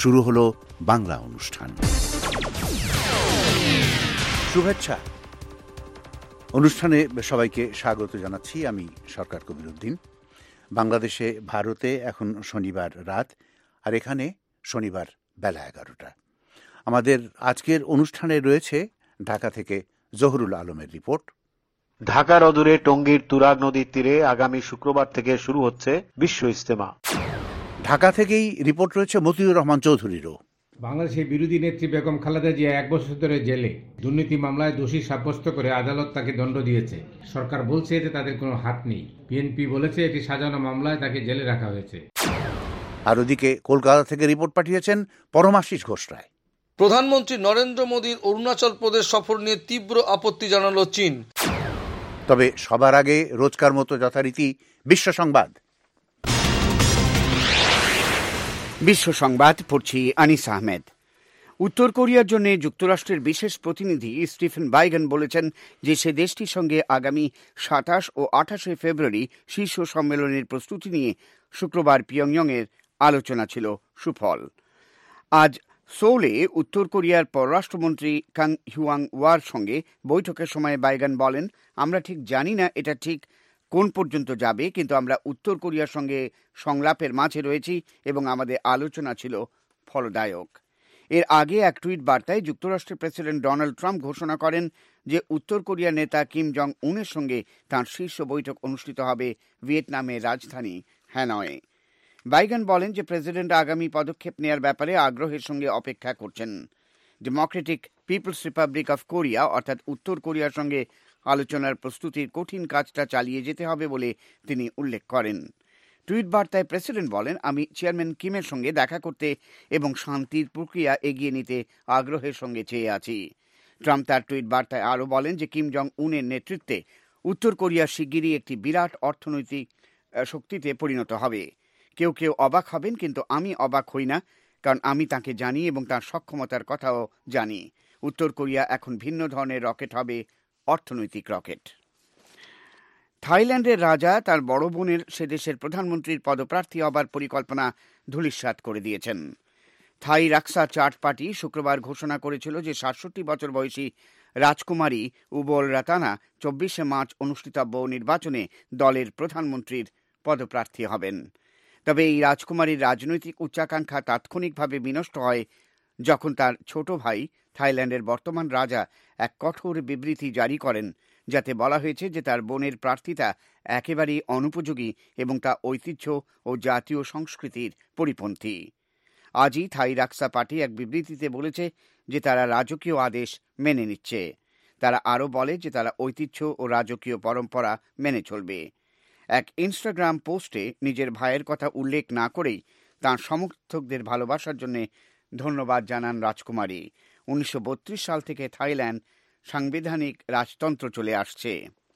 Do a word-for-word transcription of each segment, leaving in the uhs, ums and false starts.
শুরু হলো বাংলা অনুষ্ঠান। শুভেচ্ছা। অনুষ্ঠানে সবাইকে স্বাগত জানাচ্ছি। আমি সরকার কবির উদ্দিন। বাংলাদেশে ভারতে এখন শনিবার রাত, আর এখানে শনিবার বেলা এগারোটা। আমাদের আজকের অনুষ্ঠানে রয়েছে ঢাকা থেকে জহুরুল আলমের রিপোর্ট। ঢাকার অদূরে টঙ্গীর তুরাগ নদীর তীরে আগামী শুক্রবার থেকে শুরু হচ্ছে বিশ্ব ইজতেমা। ঢাকা থেকেই রিপোর্ট রয়েছে মতিউর রহমান চৌধুরীরও। বাংলাদেশের বিরোধী নেত্রী বেগম খালেদা জিয়া এক বছর ধরে জেলে। দুর্নীতি মামলায় দোষী সাব্যস্ত করে আদালত তাকে দণ্ড দিয়েছে। সরকার বলছে এতে তাদের কোনো হাত নেই। বিএনপি বলেছে এটি সাজানো মামলায় তাকে জেলে রাখা হয়েছে। আর ওদিকে কলকাতা থেকে রিপোর্ট পাঠিয়েছেন পরমাশিস ঘোষ রায়। প্রধানমন্ত্রী নরেন্দ্র মোদীর অরুণাচল প্রদেশ সফর নিয়ে তীব্র আপত্তি জানালো চীন। তবে সবার আগে রোজকার মতো যথারীতি বিশ্ব সংবাদ। বিশ্ব সংবাদ পড়ছি আনিস আহমেদ। উত্তর কোরিয়ার জন্য যুক্তরাষ্ট্রের বিশেষ প্রতিনিধি স্টিফেন বাইগন বলেছেন যে সে দেশটির সঙ্গে আগামী সাতাশ ও আঠাশে ফেব্রুয়ারি শীর্ষ সম্মেলনের প্রস্তুতি নিয়ে শুক্রবার পিয়ংইয়ংয়ের আলোচনা ছিল সুফল। আজ সোলে উত্তর কোরিয়ার পররাষ্ট্রমন্ত্রী কাং হিউয়াং ওয়ার সঙ্গে বৈঠকের সময় বাইগন বলেন, আমরা ঠিক জানি না এটা ঠিক কোন পর্যন্ত যাবে, কিন্তু আমরা উত্তর কোরিয়ার সঙ্গে সংলাপের মাঝে রয়েছি এবং আমাদের আলোচনা ছিল ফলদায়ক। এর আগে এক টুইট বার্তায় যুক্তরাষ্ট্রের প্রেসিডেন্ট ডোনাল্ড ট্রাম্প ঘোষণা করেন যে উত্তর কোরিয়ার নেতা কিম জং উনের সঙ্গে তাঁর শীর্ষ বৈঠক অনুষ্ঠিত হবে ভিয়েতনামের রাজধানী হ্যানয়ে। বাইগন বলেন যে প্রেসিডেন্ট আগামী পদক্ষেপ নেয়ার ব্যাপারে আগ্রহের সঙ্গে অপেক্ষা করছেন। Democratic People's Republic of Korea অর্থাৎ উত্তর কোরিয়ার সঙ্গে আলোচনার প্রস্তুতির কঠিন কাজটা চালিয়ে যেতে হবে বলে তিনি উল্লেখ করেন। টুইট বার্তায় প্রেসিডেন্ট বলেন, আমি চেয়ারম্যান কিমের সঙ্গে দেখা করতে এবং শান্তির প্রক্রিয়া এগিয়ে নিতে আগ্রহের সঙ্গে চেয়ে আছি। ট্রাম্প তার টুইট বার্তায় আরও বলেন যে কিম জং উনের নেতৃত্বে উত্তর কোরিয়া শিগগিরই একটি বিরাট অর্থনৈতিক শক্তিতে পরিণত হবে। কেউ কেউ অবাক হবেন, কিন্তু আমি অবাক হই না, কারণ আমি তাকে জানি এবং তার সক্ষমতার কথাও জানি। উত্তর কোরিয়া এখন ভিন্ন ধরনের রকেট হবে, অর্থনৈতিক রকেট। থাইল্যান্ডের রাজা তার বড় বোনের সে দেশের প্রধানমন্ত্রীর পদপ্রার্থী হবার পরিকল্পনা ধূলিসাৎ করে দিয়েছেন। থাই রাক্সা চার্ট পার্টি শুক্রবার ঘোষণা করেছিল যে সাতষট্টি বছর বয়সী রাজকুমারী উবল রাতানা চব্বিশে মার্চ অনুষ্ঠিতব্য নির্বাচনে দলের প্রধানমন্ত্রীর পদপ্রার্থী হবেন। তবে এই রাজকুমারীর রাজনৈতিক উচ্চাকাঙ্ক্ষা তাৎক্ষণিকভাবে বিনষ্ট হয় যখন তার ছোট ভাই থাইল্যান্ডের বর্তমান রাজা এক কঠোর বিবৃতি জারি করেন, যাতে বলা হয়েছে যে তার বোনের প্রার্থিতা একেবারেই অনুপযোগী এবং তা ঐতিহ্য ও জাতীয় সংস্কৃতির পরিপন্থী। আজই থাই রাক্সা পার্টি এক বিবৃতিতে বলেছে যে তারা রাজকীয় আদেশ মেনে নিচ্ছে। তারা আরও বলে যে তারা ঐতিহ্য ও রাজকীয় পরম্পরা মেনে চলবে। এক ইনস্টাগ্রাম পোস্টে নিজের ভাইয়ের কথা উল্লেখ না করেই তাঁর সমর্থকদের ভালোবাসার জন্য ধন্যবাদ জানান রাজকুমারী। উনিশশো বত্রিশ সাল থেকে থাইল্যান্ড সাংবিধানিক রাজতন্ত্র চলে আসছে।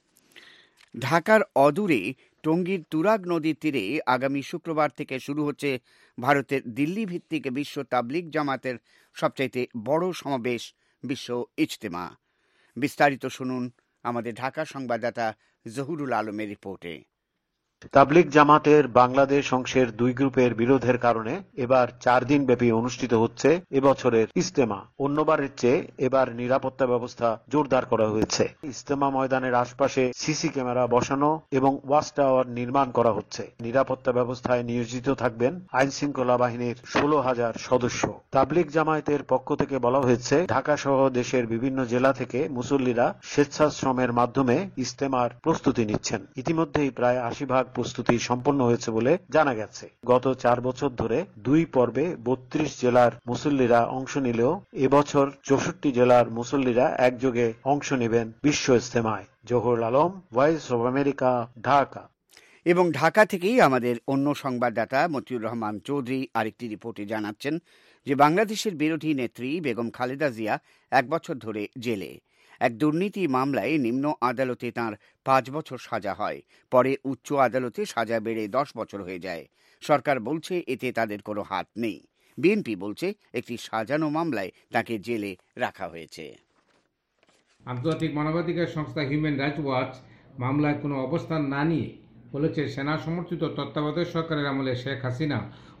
ঢাকার অদূরে টঙ্গীর তুরাগ নদীর তীরে আগামী শুক্রবার থেকে শুরু হচ্ছে ভারতের দিল্লি ভিত্তিক বিশ্ব তাবলিগ জামাতের সবচাইতে বড় সমাবেশ, বিশ্ব ইজতেমা। বিস্তারিত শুনুন আমাদের ঢাকা সংবাদদাতা জহুরুল আলমের রিপোর্টে। তাবলিগ জামাতের বাংলাদেশ অংশের দুই গ্রুপের বিরোধের কারণে এবার চার দিন ব্যাপী অনুষ্ঠিত হচ্ছে এবছরের ইজতেমা। অন্যবারের চেয়ে এবার নিরাপত্তা ব্যবস্থা জোরদার করা হয়েছে। ইজতেমা ময়দানের আশপাশে সিসি ক্যামেরা বসানো এবং ওয়াচ টাওয়ার নির্মাণ করা হচ্ছে। নিরাপত্তা ব্যবস্থায় নিয়োজিত থাকবেন আইন শৃঙ্খলা বাহিনীর ষোলো হাজার সদস্য। তাবলিগ জামায়াতের পক্ষ থেকে বলা হয়েছে, ঢাকা সহ দেশের বিভিন্ন জেলা থেকে মুসল্লিরা স্বেচ্ছাশ্রমের মাধ্যমে ইজতেমার প্রস্তুতি নিচ্ছেন। ইতিমধ্যেই প্রায় আশি ভাগ প্রস্তুতি সম্পন্ন হয়েছে বলে জানা গেছে। গত চার বছর ধরে দুই পর্বে বত্রিশ জেলার মুসল্লিরা অংশ নিলেও এবছর চৌষট্টি জেলার মুসল্লিরা একযোগে অংশ নেবেন বিশ্ব ইজতেমায়। Zahurul Alam, Voice of America, Dhaka. এবং ঢাকা থেকেই আমাদের অন্য সংবাদদাতা মতিউর রহমান চৌধুরী আরেকটি রিপোর্টে জানাচ্ছেন যে বাংলাদেশের বিরোধী নেত্রী বেগম খালেদা জিয়া এক বছর ধরে জেলে। এক দুর্নীতি মামলায় নিম্ন আদালতে তাঁর পাঁচ বছর সাজা হয়, পরে উচ্চ আদালতে সাজা বেড়ে দশ বছর হয়ে যায়। সরকার বলছে এতে তাদের কোনো হাত নেই। বিএনপি বলছে একটি সাজানো মামলায় তাকে জেলে রাখা হয়েছে। আন্তর্জাতিক মানবাধিকার সংস্থা হিউম্যান রাইটস ওয়াচ মামলায় কোনো অবস্থান না নিয়ে বলেছে, সেনা সমর্থিত তত্ত্বাবধায়ক সরকারের আমলে শেখ হাসিনা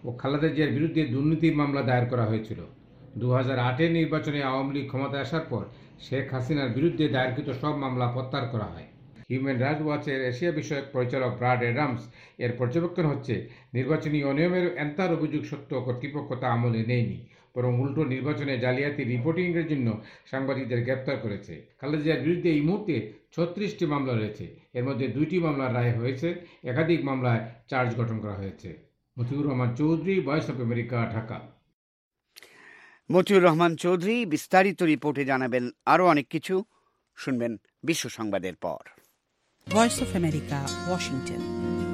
ও খালেদা জিয়ার বিরুদ্ধে দুর্নীতির মামলা দায়ের করা হয়েছিল। দু হাজার আটের নির্বাচনে আওয়ামী লীগ ক্ষমতায় আসার পর শেখ হাসিনার বিরুদ্ধে দায়েরকৃত সব মামলা প্রত্যাহার করা হয়। হিউম্যান রাইটস ওয়াচের এশিয়া বিষয়ক পরিচালক ব্রাড এডামস এর পর্যবেক্ষণ হচ্ছে, নির্বাচনী অনিয়মের এন্তার অভিযোগ সত্য কর্তৃপক্ষ তা আমলে নেয়নি, বরং উল্টো নির্বাচনে জালিয়াতি রিপোর্টিংয়ের জন্য সাংবাদিকদের গ্রেপ্তার করেছে। খালেদা জিয়ার বিরুদ্ধে এই মুহূর্তে ছত্রিশটি মামলা রয়েছে। এর মধ্যে দুইটি মামলার রায় হয়েছে, একাধিক মামলায় চার্জ গঠন করা হয়েছে। Motiur Rahman Chowdhury, Voice of America, Dhaka. Motiur Rahman Chowdhury বিস্তারিত রিপোর্টে জানাবেন আরও অনেক কিছু। শুনবেন বিশ্ব সংবাদের পর। Voice of America, Washington.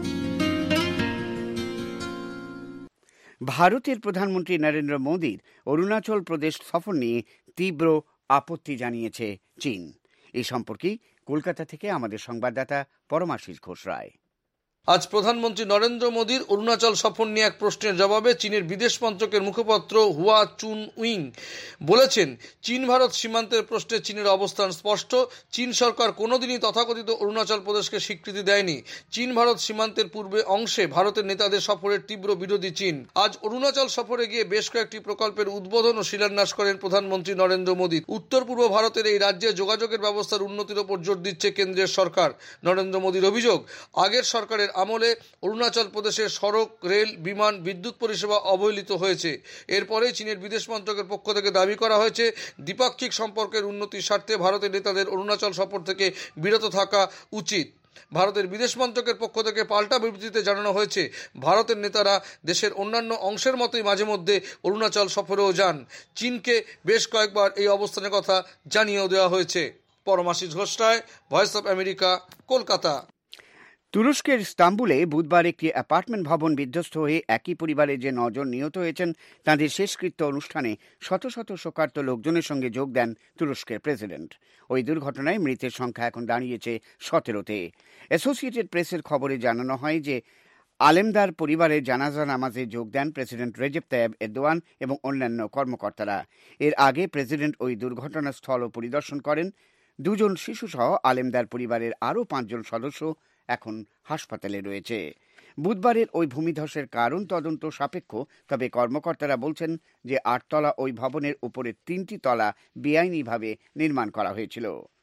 ভারতের প্রধানমন্ত্রী নরেন্দ্র মোদীর অরুণাচল প্রদেশ সফর নিয়ে তীব্র আপত্তি জানিয়েছে চীন। এই সম্পর্কে কলকাতা থেকে আমাদের সংবাদদাতা পরমাশিস ঘোষ রায়। আজ প্রধানমন্ত্রী নরেন্দ্র মোদীর অরুণাচল সফর নিয়ে এক প্রশ্নের জবাবে চীনের বিদেশ মন্ত্রকের মুখপাত্র হুয়া চুন উইং বলেছেন, চীন ভারত সীমান্তের প্রশ্নে চীনের অবস্থান স্পষ্ট। চীন সরকার কোনোদিনই তথাকথিত অরুণাচল প্রদেশকে স্বীকৃতি দেয়নি। চীন ভারত সীমান্তের পূর্বে অংশে ভারতের নেতাদের সফরের তীব্র বিরোধী চীন। আজ অরুণাচল সফরে গিয়ে বেশ কয়েকটি প্রকল্পের উদ্বোধন ও শিলান্যাস করেন প্রধানমন্ত্রী নরেন্দ্র মোদী। উত্তর পূর্ব ভারতের এই রাজ্যে যোগাযোগের ব্যবস্থার উন্নতির ওপর জোর দিচ্ছে কেন্দ্রের সরকার। নরেন্দ্র মোদীর অভিযোগ, আগের সরকারের আমলে অরুণাচল প্রদেশের সড়ক, রেল, বিমান, বিদ্যুৎ পরিষেবা অবহেলিত হয়েছে। এরপরে চীনের বিদেশ মন্ত্রকের পক্ষ থেকে দাবি করা হয়েছে, দ্বিপাক্ষিক সম্পর্কের উন্নতির স্বার্থে ভারতের নেতাদের অরুণাচল সফর থেকে বিরত থাকা উচিত। ভারতের বিদেশ মন্ত্রকের পক্ষ থেকে পাল্টা বিবৃতিতে জানানো হয়েছে, ভারতের নেতারা দেশের অন্যান্য অংশের মতোই মাঝে মধ্যে অরুণাচল সফরেও যান। চীনকে বেশ কয়েকবার এই অবস্থানের কথা জানিয়েও দেওয়া হয়েছে। Paramashis Ghosh Roy, voice of America, Kolkata. তুরস্কের ইস্তাম্বুলে বুধবার একটি অ্যাপার্টমেন্ট ভবন বিধ্বস্ত হয়ে একই পরিবারে যে নজন নিহত হয়েছেন তাঁদের শেষকৃত্য অনুষ্ঠানে শত শত শোকার্ত লোকজনের সঙ্গে যোগ দেন তুরস্কের প্রেসিডেন্ট। ওই দুর্ঘটনায় মৃতের সংখ্যা এখন দাঁড়িয়েছে সতেরোতে। অ্যাসোসিয়েটেড প্রেসের খবরে জানানো হয় যে আলেমদার পরিবারের জানাজা নামাজে যোগ দেন প্রেসিডেন্ট রেজেপ তাইয়েব এরদোয়ান এবং অন্যান্য কর্মকর্তারা। এর আগে প্রেসিডেন্ট ওই দুর্ঘটনাস্থল পরিদর্শন করেন। দুজন শিশুসহ আলেমদার পরিবারের আরও পাঁচজন সদস্য এখন হাসপাতালে রয়েছে। বুধবারের ওই ভূমিধসের কারণ তদন্ত সাপেক্ষ, তবে কর্মকর্তারা বলছেন যে আটতলা ওই ভবনের উপরে তিনটি তলা বেআইনিভাবে নির্মাণ করা হয়েছিল।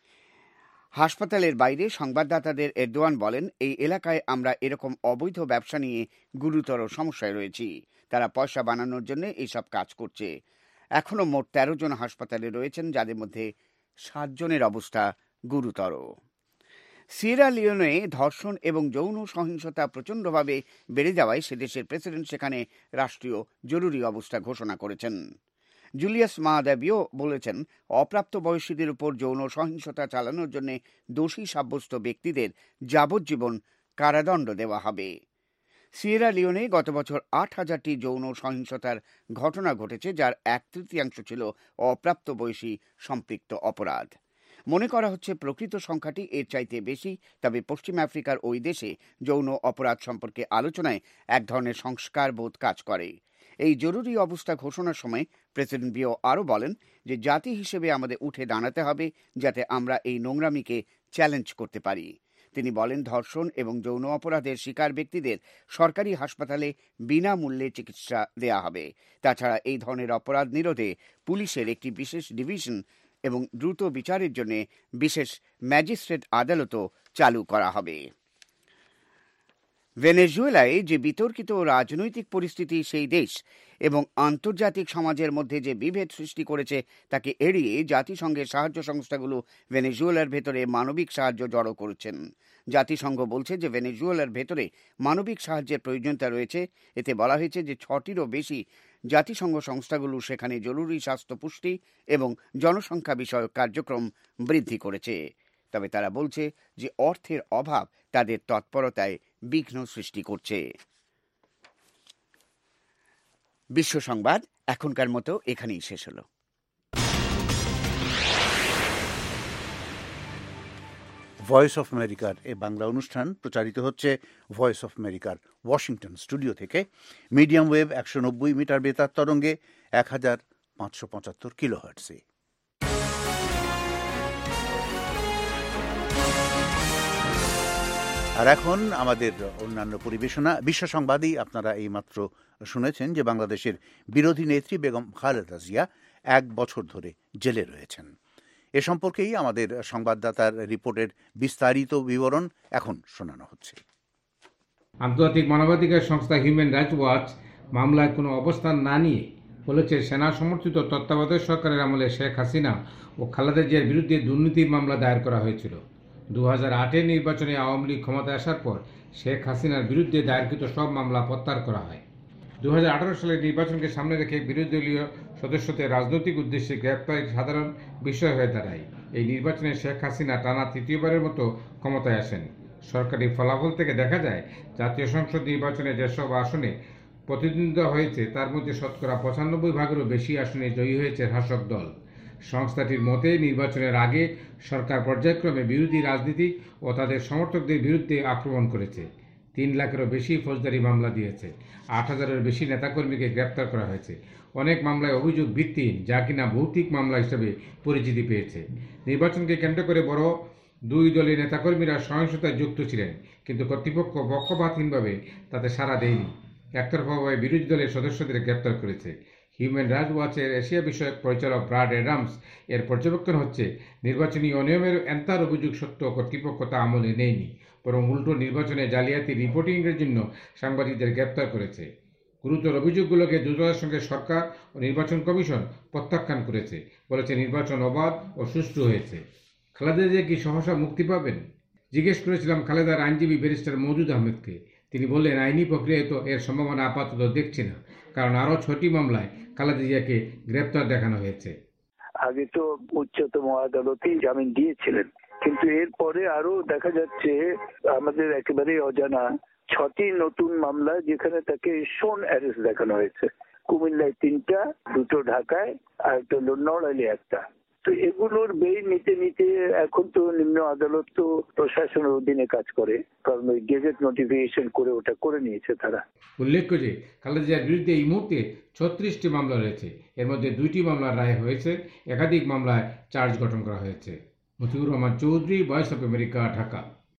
হাসপাতালের বাইরে সংবাদদাতাদের এরদোয়ান বলেন, এই এলাকায় আমরা এরকম অবৈধ ব্যবসা নিয়ে গুরুতর সমস্যায় রয়েছি। তারা পয়সা বানানোর জন্য এইসব কাজ করছে। এখনও মোট তেরো জন হাসপাতালে রয়েছেন, যাদের মধ্যে সাতজনের অবস্থা গুরুতর। সিয়েরা লিওনে ধর্ষণ এবং যৌন সহিংসতা প্রচণ্ডভাবে বেড়ে যাওয়ায় সে দেশের প্রেসিডেন্ট সেখানে রাষ্ট্রীয় জরুরি অবস্থা ঘোষণা করেছেন। জুলিয়াস মাদাবিও বলেছেন, অপ্রাপ্ত বয়সীদের উপর যৌন সহিংসতা চালানোর জন্য দোষী সাব্যস্ত ব্যক্তিদের যাবজ্জীবন কারাদণ্ড দেওয়া হবে। সিয়েরা লিওনে গত বছর আট হাজারটি যৌন সহিংসতার ঘটনা ঘটেছে, যার এক তৃতীয়াংশ ছিল অপ্রাপ্ত বয়সী সম্পৃক্ত অপরাধ। মনে করা হচ্ছে প্রকৃত সংখ্যাটি এর চাইতে বেশি, তবে পশ্চিম আফ্রিকার ওই দেশে যৌন অপরাধ সম্পর্কে আলোচনায় এক ধরনের সংস্কার বোধ কাজ করে। এই জরুরি অবস্থা ঘোষণার সময় প্রেসিডেন্ট বিও আরও বলেন যে জাতি হিসেবে আমাদের উঠে দাঁড়াতে হবে যাতে আমরা এই নোংরামিকে চ্যালেঞ্জ করতে পারি। তিনি বলেন, ধর্ষণ এবং যৌন অপরাধের শিকার ব্যক্তিদের সরকারি হাসপাতালে বিনামূল্যে চিকিৎসা দেয়া হবে। তাছাড়া এই ধরনের অপরাধ নিরোধে পুলিশের একটি বিশেষ ডিভিশন এবং দ্রুত বিচারের জন্য বিশেষ ম্যাজিস্ট্রেট আদালতও চালু করা হবে। ভেনেজুয়েলায় যে বিতর্কিত রাজনৈতিক পরিস্থিতি সেই দেশ এবং আন্তর্জাতিক সমাজের মধ্যে যে বিভেদ সৃষ্টি করেছে তাকে এড়িয়ে জাতিসংঘের সাহায্য সংস্থাগুলো ভেনেজুয়েলার ভেতরে মানবিক সাহায্য জড়ো করেছেন। জাতিসংঘ বলছে যে ভেনেজুয়েলার ভেতরে মানবিক সাহায্যের প্রয়োজনীয়তা রয়েছে। এতে বলা হয়েছে যে ছটিরও বেশি জাতিসংঘ সংস্থাগুলো সেখানে জরুরি স্বাস্থ্য, পুষ্টি এবং জনসংখ্যা বিষয়ক কার্যক্রম বৃদ্ধি করেছে। তবে তারা বলছে যে অর্থের অভাব তাদের তৎপরতায় বিঘ্ন সৃষ্টি করছে। বিশ্ব সংবাদ এখনকার মতো এখানেই শেষ হলো। ভয়েস অফ আমেরিকার এ বাংলা অনুষ্ঠান প্রচারিত হচ্ছে ভয়েস অফ আমেরিকার ওয়াশিংটন স্টুডিও থেকে। মিডিয়াম ওয়েভ একশো নব্বই মিটার বেতার তরঙ্গে এক হাজার পাঁচশো পঁচাত্তর কিলো হার্টসে। আর এখন আমাদের অন্যান্য পরিবেশনা। বিশ্ব সংবাদই আপনারা এইমাত্র শুনেছেন যে বাংলাদেশের বিরোধী নেত্রী বেগম খালেদা জিয়া এক বছর ধরে জেলে রয়েছেন। এ সম্পর্কেই আমাদের সংবাদদাতার রিপোর্টের বিস্তারিত বিবরণ এখন শোনানো হচ্ছে। আন্তর্জাতিক মানবাধিকার সংস্থা হিউম্যান রাইটস ওয়াচ মামলায় কোনো অবস্থান না নিয়ে বলেছে, সেনা সমর্থিত তত্ত্বাবধায়ক সরকারের আমলে শেখ হাসিনা ও খালেদা জিয়ার বিরুদ্ধে দুর্নীতির মামলা দায়ের করা হয়েছিল। দু হাজার আটের নির্বাচনে আওয়ামী লীগ ক্ষমতায় আসার পর শেখ হাসিনার বিরুদ্ধে দায়েরকৃত সব মামলা প্রত্যাহার করা হয়। দু হাজার আঠারো সালের নির্বাচনকে সামনে রেখে বিরোধী দলীয় সদস্যদের রাজনৈতিক উদ্দেশ্যে গ্রেপ্তার সাধারণ বিষয় হয়ে দাঁড়ায়। এই নির্বাচনে শেখ হাসিনা টানা তৃতীয়বারের মতো ক্ষমতায় আসেন। সরকারি ফলাফল থেকে দেখা যায়, জাতীয় সংসদ নির্বাচনে যেসব আসনে প্রতিদ্বন্দ্বিতা হয়েছে তার মধ্যে শতকরা পঁচানব্বই ভাগেরও বেশি আসনে জয়ী হয়েছে শাসক দল। সংস্থাটির মতে নির্বাচনের আগে সরকার পর্যায়ক্রমে বিরোধী রাজনীতিক ও তাদের সমর্থকদের বিরুদ্ধে আক্রমণ করেছে। তিন লাখেরও বেশি ফৌজদারি মামলা দিয়েছে। আট হাজারের বেশি নেতাকর্মীকে গ্রেপ্তার করা হয়েছে। অনেক মামলায় অভিযোগ ভিত্তিহীন, যা কিনা ভৌতিক মামলা হিসেবে পরিচিতি পেয়েছে। নির্বাচনকে কেন্দ্র করে বড় দুই দলের নেতাকর্মীরা সহিংসতায় যুক্ত ছিলেন, কিন্তু কর্তৃপক্ষ পক্ষপাতহীনভাবে তাতে সাড়া দেয়নি। একতরফাভাবে বিরোধী দলের সদস্যদের গ্রেপ্তার করেছে। হিউম্যান রাইটস ওয়াচের এশিয়া বিষয়ক পরিচালক ব্রাড অ্যাডামস এর পর্যবেক্ষণ হচ্ছে, নির্বাচনী অনিয়মের এন্তার অভিযোগ সত্ত্বেও কর্তৃপক্ষ তা আমলে নেয়নি, বরং উল্টো নির্বাচনে জালিয়াতি রিপোর্টিংয়ের জন্য সাংবাদিকদের গ্রেপ্তার করেছে। গুরুতর অভিযোগগুলোকে দ্রুততার সঙ্গে সরকার ও নির্বাচন কমিশন প্রত্যাখ্যান করেছে, বলেছে নির্বাচন অবাধ ও সুষ্ঠু হয়েছে। খালেদা জিয়া কি সহসা মুক্তি পাবেন? জিজ্ঞেস করেছিলাম খালেদার আইনজীবী ব্যারিস্টার মওদুদ আহমেদকে। তিনি বললেন, আইনি প্রক্রিয়ায় তো এর সম্ভাবনা আপাতত দেখছি না, কারণ আরও ছটি মামলায় খালেদা জিয়াকে গ্রেপ্তার দেখানো হয়েছে। আগে তো উচ্চতম আদালতেই জামিন দিয়েছিলেন, কিন্তু এরপরে আরো দেখা যাচ্ছে আমাদের একেবারে অজানা ছটি নতুন মামলা যেখানে তাকে শোন অ্যারেস্ট দেখানো হয়েছে। কুমিল্লায় তিনটা, দুটো ঢাকায়, আর একটা নড়াইলে একটা। তো এগুলোর বেই নিতে নিতে এখন তো নিম্ন আদালত তো প্রশাসনের অধীনে কাজ করে, কারণ ওই গেজেট নোটিফিকেশন করে ওটা করে নিয়েছে তারা। উল্লেখ্য যে খালেদা জিয়ার বিরুদ্ধে এই মুহূর্তে ছত্রিশটি মামলা রয়েছে। এর মধ্যে দুইটি মামলার রায় হয়েছে, একাধিক মামলায় চার্জ গঠন করা হয়েছে। Motiur Rahman Chowdhury, Voice of America, Dhaka.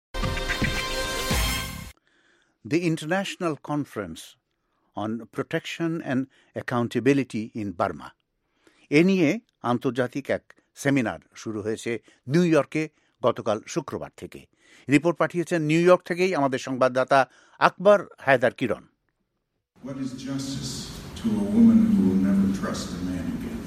The International Conference on Protection and Accountability in Burma এ নিয়ে আন্তর্জাতিক এক সেমিনার শুরু হয়েছে নিউ ইয়র্কে গতকাল শুক্রবার থেকে। রিপোর্ট পাঠিয়েছেন নিউ ইয়র্ক থেকেই আমাদের সংবাদদাতা আকবর হায়দার কিরণ। What is justice to a woman who will never trust a man again?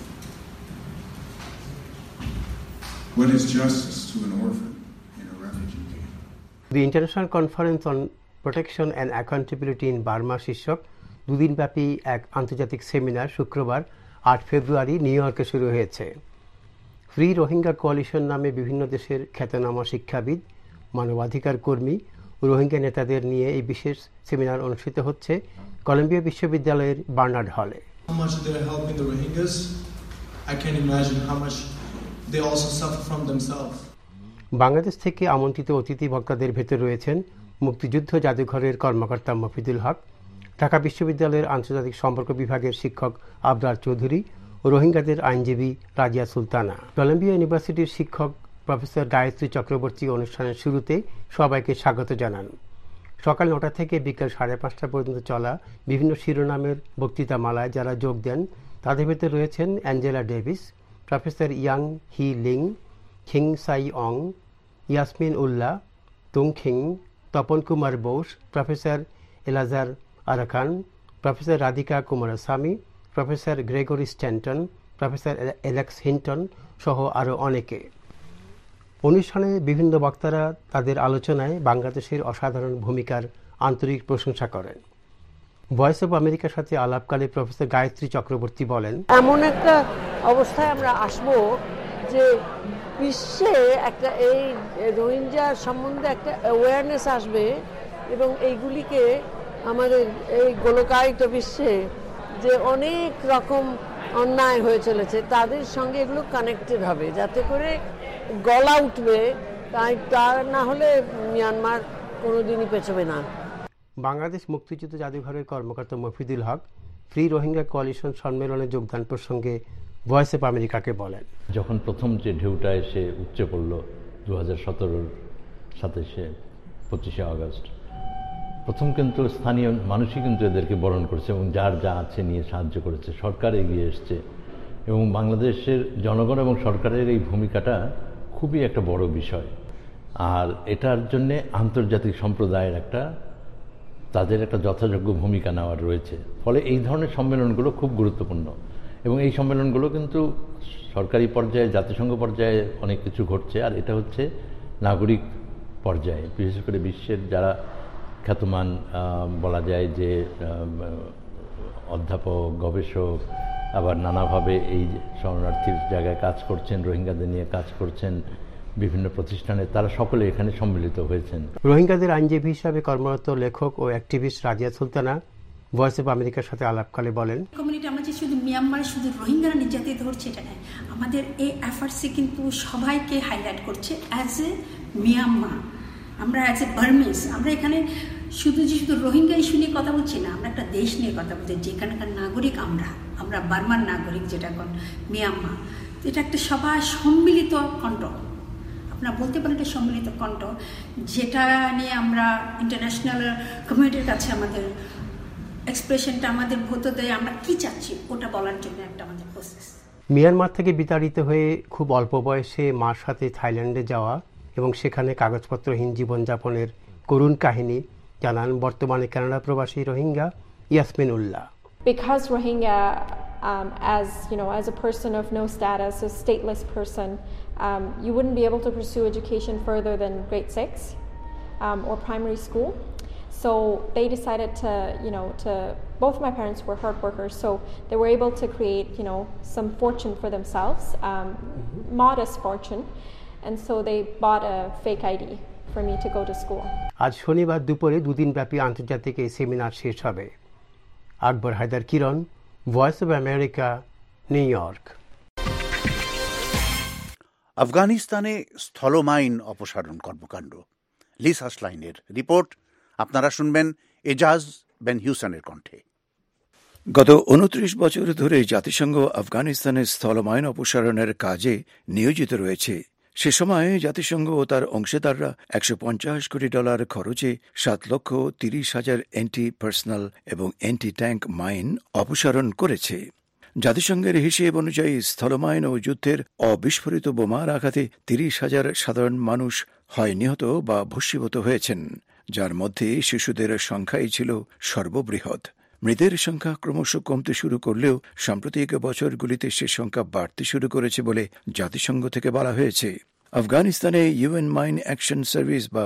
What is justice to an orphan in a refugee camp? The International Conference on Protection and Accountability in Burma শীর্ষক দুদিনব্যাপী এক আন্তর্জাতিক seminar শুক্রবার আট ফেব্রুয়ারি new ইয়র্কে শুরু হয়েছে। Free Rohingya coalition নামে বিভিন্ন দেশের খ্যাতনামা শিক্ষাবিদ, মানবাধিকার কর্মী ও রোহিঙ্গা নেতাদের নিয়ে এই বিশেষ সেমিনার অনুষ্ঠিত হচ্ছে কলম্বিয়া বিশ্ববিদ্যালয়ের বার্নার্ড হলে। বাংলাদেশ থেকে আমন্ত্রিত অতিথি বক্তাদের ভেতর রয়েছেন মুক্তিযুদ্ধ জাদুঘরের কর্মকর্তা মফিদুল হক, ঢাকা বিশ্ববিদ্যালয়ের আন্তর্জাতিক সম্পর্ক বিভাগের শিক্ষক আবরার চৌধুরী ও রোহিঙ্গাদের আইনজীবী রাজিয়া সুলতানা। কলম্বিয়া ইউনিভার্সিটির শিক্ষক প্রফেসর গায়ত্রী চক্রবর্তী অনুষ্ঠানের শুরুতে সবাইকে স্বাগত জানান। সকাল নটা থেকে বিকেল সাড়ে পাঁচটা পর্যন্ত চলা বিভিন্ন শিরোনামের বক্তৃতামালায় যারা যোগ দেন তাদের ভেতর রয়েছেন Angela Davis, professor Yang Hee Ling, Khin Sai Aung, Yasmin Ullah, Tun Khin, Tapan Kumar Bose, professor Elazar Arakan, professor Radhika Coomaraswamy, professor Gregory Stanton, professor Alex Hinton সহ আরও অনেকে। অনুষ্ঠানে বিভিন্ন বক্তারা তাদের আলোচনায় বাংলাদেশের অসাধারণ ভূমিকার আন্তরিক প্রশংসা করেন। ভয়েস অব আমেরিকার সাথে আলাপকালে প্রফেসর গায়ত্রী চক্রবর্তী বলেন, এমন একটা অবস্থায় আমরা আসব যে বিশ্বে একটা এই রোহিঙ্গা সম্বন্ধে একটা অ্যাওয়ারনেস আসবে এবং এইগুলিকে আমাদের এই গোলকায়িত বিশ্বে যে অনেক রকম অন্যায় হয়ে চলেছে তাদের সঙ্গে এগুলো কানেক্টেড হবে, যাতে করে গলা উঠবে, তাই তা না হলে মিয়ানমার কোনোদিনই পেছবে না। বাংলাদেশ মুক্তিযুদ্ধ জাদুঘরের কর্মকর্তা Mofidul Hoque free Rohingya coalition সম্মেলনে যোগদান প্রসঙ্গে ভয়েস অফ আমেরিকাকে বলেন, যখন প্রথম যে ঢেউটা এসে উপচে পড়ল দু হাজার সতেরোর সাথে সে পঁচিশে আগস্ট। প্রথম কিন্তু স্থানীয় মানুষই কিন্তু এদেরকে বরণ করেছে এবং যার যা আছে নিয়ে সাহায্য করেছে, সরকার এগিয়ে এসছে এবং বাংলাদেশের জনগণ এবং সরকারের এই ভূমিকাটা খুবই একটা বড় বিষয়। আর এটার জন্যে আন্তর্জাতিক সম্প্রদায়ের একটা তাদের একটা যথাযোগ্য ভূমিকা নেওয়ার রয়েছে। ফলে এই ধরনের সম্মেলনগুলো খুব গুরুত্বপূর্ণ এবং এই সম্মেলনগুলো কিন্তু সরকারি পর্যায়ে, জাতিসংঘ পর্যায়ে অনেক কিছু ঘটছে, আর এটা হচ্ছে নাগরিক পর্যায়ে, বিশেষ করে বিশ্বের যারা খ্যাতমান বলা যায় যে অধ্যাপক, গবেষক, আবার নানাভাবে এই শরণার্থীর জায়গায় কাজ করছেন, রোহিঙ্গাদের নিয়ে কাজ করছেন বিভিন্ন প্রতিষ্ঠানে, তারা সকলে এখানে সম্মিলিত হয়েছেন। রোহিঙ্গাদের আইনজীবী হিসাবে কর্মরত লেখক ও activist Razia Sultana Voice of আমেরিকার সাথে আলাপকালে বলেন, কমিউনিটি আমরা যে শুধু মিয়ানমারে শুধু রোহিঙ্গারা নির্যাতিত হচ্ছে এটা নয়, আমাদের এই এফার্টসে কিন্তু সবাইকে হাইলাইট করছে অ্যাজ এ মিয়ানমার, আমরা অ্যাজ এ বার্মিজ। আমরা এখানে শুধু যে শুধু রোহিঙ্গা ইস্যু নিয়ে কথা বলছি না, আমরা একটা দেশ নিয়ে কথা বলছি যেখানকার নাগরিক আমরা আমরা বার্মার নাগরিক, যেটা এখন মিয়ানমার। এটা একটা সবাই সম্মিলিত কণ্ঠ, আপনারা বলতে পারেন এটা সম্মিলিত কণ্ঠ, যেটা নিয়ে আমরা ইন্টারন্যাশনাল কমিউনিটির কাছে আমাদের এক্সপ্রেশনটা, আমাদের ভোট দেয় আমরা কি চাচ্ছি ওটা বলার জন্য একটা আমাদের প্রসেস। মিয়ানমার থেকে বিতাড়িত হয়ে খুব অল্প বয়সে মার সাথে থাইল্যান্ডে যাওয়া এবং সেখানে কাগজপত্রহীন জীবনযাপনের করুণ কাহিনী জানান বর্তমানে কানাডা প্রবাসী রোহিঙ্গা ইয়াসমিন উল্লাহ। Because Rohingya, um, as you know, as a person of no status, a stateless person, um, you wouldn't be able to pursue education further than grade six um, or primary school. So they decided to, you know, to both my parents were hard workers, so they were able to create, you know, some fortune for themselves, um, mm-hmm. modest fortune, and so they bought a fake I D for me to go to school. আজ শনিবার দুপুরে দুদিন ব্যাপী আন্তর্জাতিক এই seminar শেষ হবে। Akbar Haider Kiran, Voice of America, New York. আফগানিস্তানে স্থলমাইন অপসারণ কর্মকাণ্ড। লিস হাসলাইনের রিপোর্ট, আপনারা শুনবেন এজাজ বেন হিউসনের কণ্ঠে। গত উনত্রিশ বছর ধরে জাতিসংঘ আফগানিস্তানের স্থলমাইন অপসারণের কাজে নিয়োজিত রয়েছে। সে সময় জাতিসংঘ ও তার অংশীদাররা একশো পঞ্চাশ কোটি ডলার খরচে সাত লক্ষ তিরিশ হাজার অ্যান্টি পার্সোনাল এবং অ্যান্টি ট্যাঙ্ক মাইন অপসারণ করেছে। জাতিসংঘের হিসেব অনুযায়ী স্থলমাইন ও যুদ্ধের অবিস্ফোরিত বোমার আঘাতে তিরিশ হাজার সাধারণ মানুষ হয় নিহত বা ভস্মীভূত হয়েছেন, যার মধ্যে শিশুদের সংখ্যাই ছিল সর্ববৃহৎ। মৃতের সংখ্যা ক্রমশ কমতে শুরু করলেও সাম্প্রতিক বছরগুলিতে সে সংখ্যা বাড়তে শুরু করেছে বলে জাতিসংঘ থেকে বলা হয়েছে। আফগানিস্তানে ইউএন মাইন অ্যাকশন সার্ভিস বা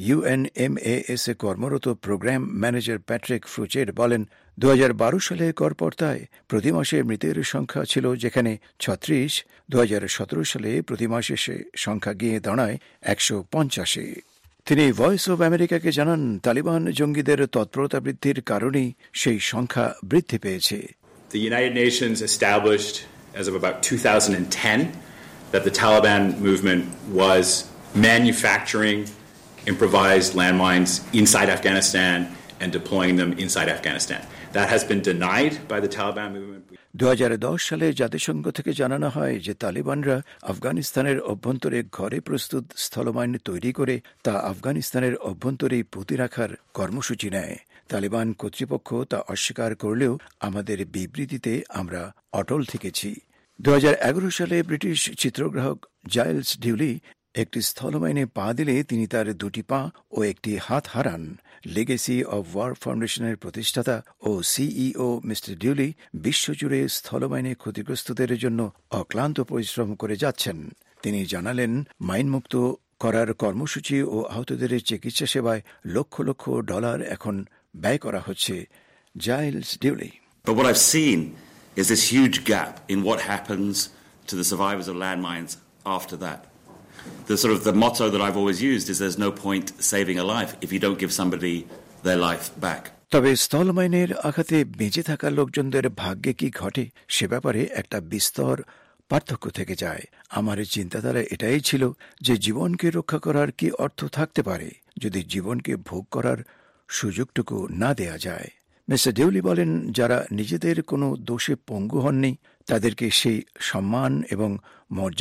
ইউএনএমএএস এ কর্মরত প্রোগ্রাম ম্যানেজার প্যাট্রিক ফ্রুচের বলেন, দু হাজার বারো সালে কর পর্দায় প্রতি মাসে মৃতের সংখ্যা ছিল যেখানে ছত্রিশ, দু হাজার সতেরো সালে প্রতি মাসে সে সংখ্যা গিয়ে দাঁড়ায় একশো পঞ্চাশে। তিনি ভয়েস অব আমেরিকাকে জানান, তালিবান জঙ্গিদের তৎপরতা বৃদ্ধির কারণেই সেই সংখ্যা বৃদ্ধি পেয়েছে। The United Nations established as of about two thousand ten that the Taliban movement was manufacturing improvised landmines inside Afghanistan and deploying them inside Afghanistan. That has been denied by the Taliban movement. দু হাজার দশ সালে জাতিসংঘ থেকে জানানো হয় যে তালিবানরা আফগানিস্তানের অভ্যন্তরে ঘরে প্রস্তুত স্থলমাইন তৈরি করে তা আফগানিস্তানের অভ্যন্তরেই পুঁতে রাখার কর্মসূচি নেয়। তালিবান কর্তৃপক্ষ তা অস্বীকার করলেও আমাদের বিবৃতিতে আমরা অটল থেকেছি। দু হাজার এগারো সালে ব্রিটিশ চিত্রগ্রাহক জাইলস ডিউলি একটি স্থলমাইনে পা দিলে তিনি তার দুটি পা ও একটি হাত হারান। লেগেসি অব ওয়ার ফাউন্ডেশনের প্রতিষ্ঠাতা ও সিইও মিস্টার ডিউলি বিশ্বজুড়ে স্থলমাইনে ক্ষতিগ্রস্তদের জন্য অক্লান্ত পরিশ্রম করে যাচ্ছেন। তিনি জানালেন, মাইনমুক্ত করার কর্মসূচি ও আহতদের চিকিৎসা সেবায় লক্ষ লক্ষ ডলার এখন ব্যয় করা হচ্ছে। Giles Duley: But what I've seen is this huge gap in what happens to the survivors of landmines after that. The sort of the motto that I've always used is there's no point saving a life if you don't give somebody their life back. তবে স্থলমাইনের আঘাতে বেঁচে থাকা লোকজনদের ভাগ্যে কি ঘটে সে ব্যাপারে একটা বিস্তর পার্থক্য থেকে যায়। আমার চিন্তাধারা এটাই ছিল যে জীবনকে রক্ষা করার কি অর্থ থাকতে পারে যদি জীবনকে ভোগ করার সুযোগটুকু না দেয়া যায়। মিস্টার ডিউলি বলেন, যারা নিজেদের কোনো দোষে পঙ্গু হননি তাদেরকে সেই সম্মান এবং মর্যাদা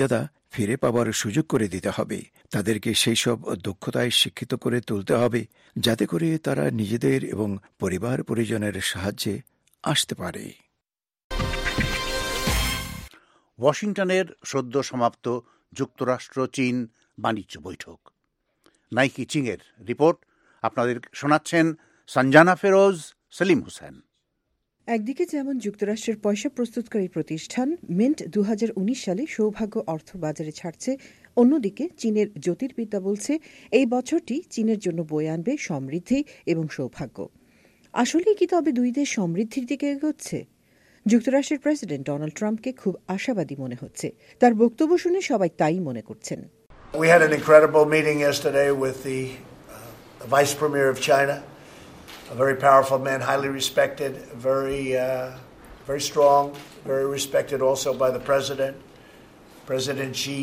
ফিরে পাওয়ার সুযোগ করে দিতে হবে। তাদেরকে সেই সব দক্ষতায় শিক্ষিত করে তুলতে হবে যাতে করে তারা নিজেদের এবং পরিবার পরিজনের সাহায্যে আসতে পারে। ওয়াশিংটনের সদ্য সমাপ্ত যুক্তরাষ্ট্র চীন বাণিজ্য বৈঠক। নাইকি চিংয়ের রিপোর্ট আপনাদের শোনাচ্ছেন সঞ্জানা ফেরোজ, সেলিম হোসেন। একদিকে যেমন যুক্তরাষ্ট্রের পয়সা প্রস্তুতকারী প্রতিষ্ঠান মিন্ট দু হাজার উনিশ সালে সৌভাগ্য অর্থ বাজারে ছাড়ছে, অন্যদিকে চীনের জ্যোতির্বিদ্যা বলছে এই বছরটি চীনের জন্য বয়ে আনবে সমৃদ্ধি এবং সৌভাগ্য। আসলেই কি তবে দুই দেশ সমৃদ্ধির দিকে এগোচ্ছে? যুক্তরাষ্ট্রের প্রেসিডেন্ট ডোনাল্ড ট্রাম্পকে খুব আশাবাদী মনে হচ্ছে। তার বক্তব্য শুনে সবাই তাই মনে করছেন। We had an incredible meeting yesterday with the uh, Vice Premier of China, a very powerful man, highly respected, very, uh, very strong, very respected also by the President, President Xi,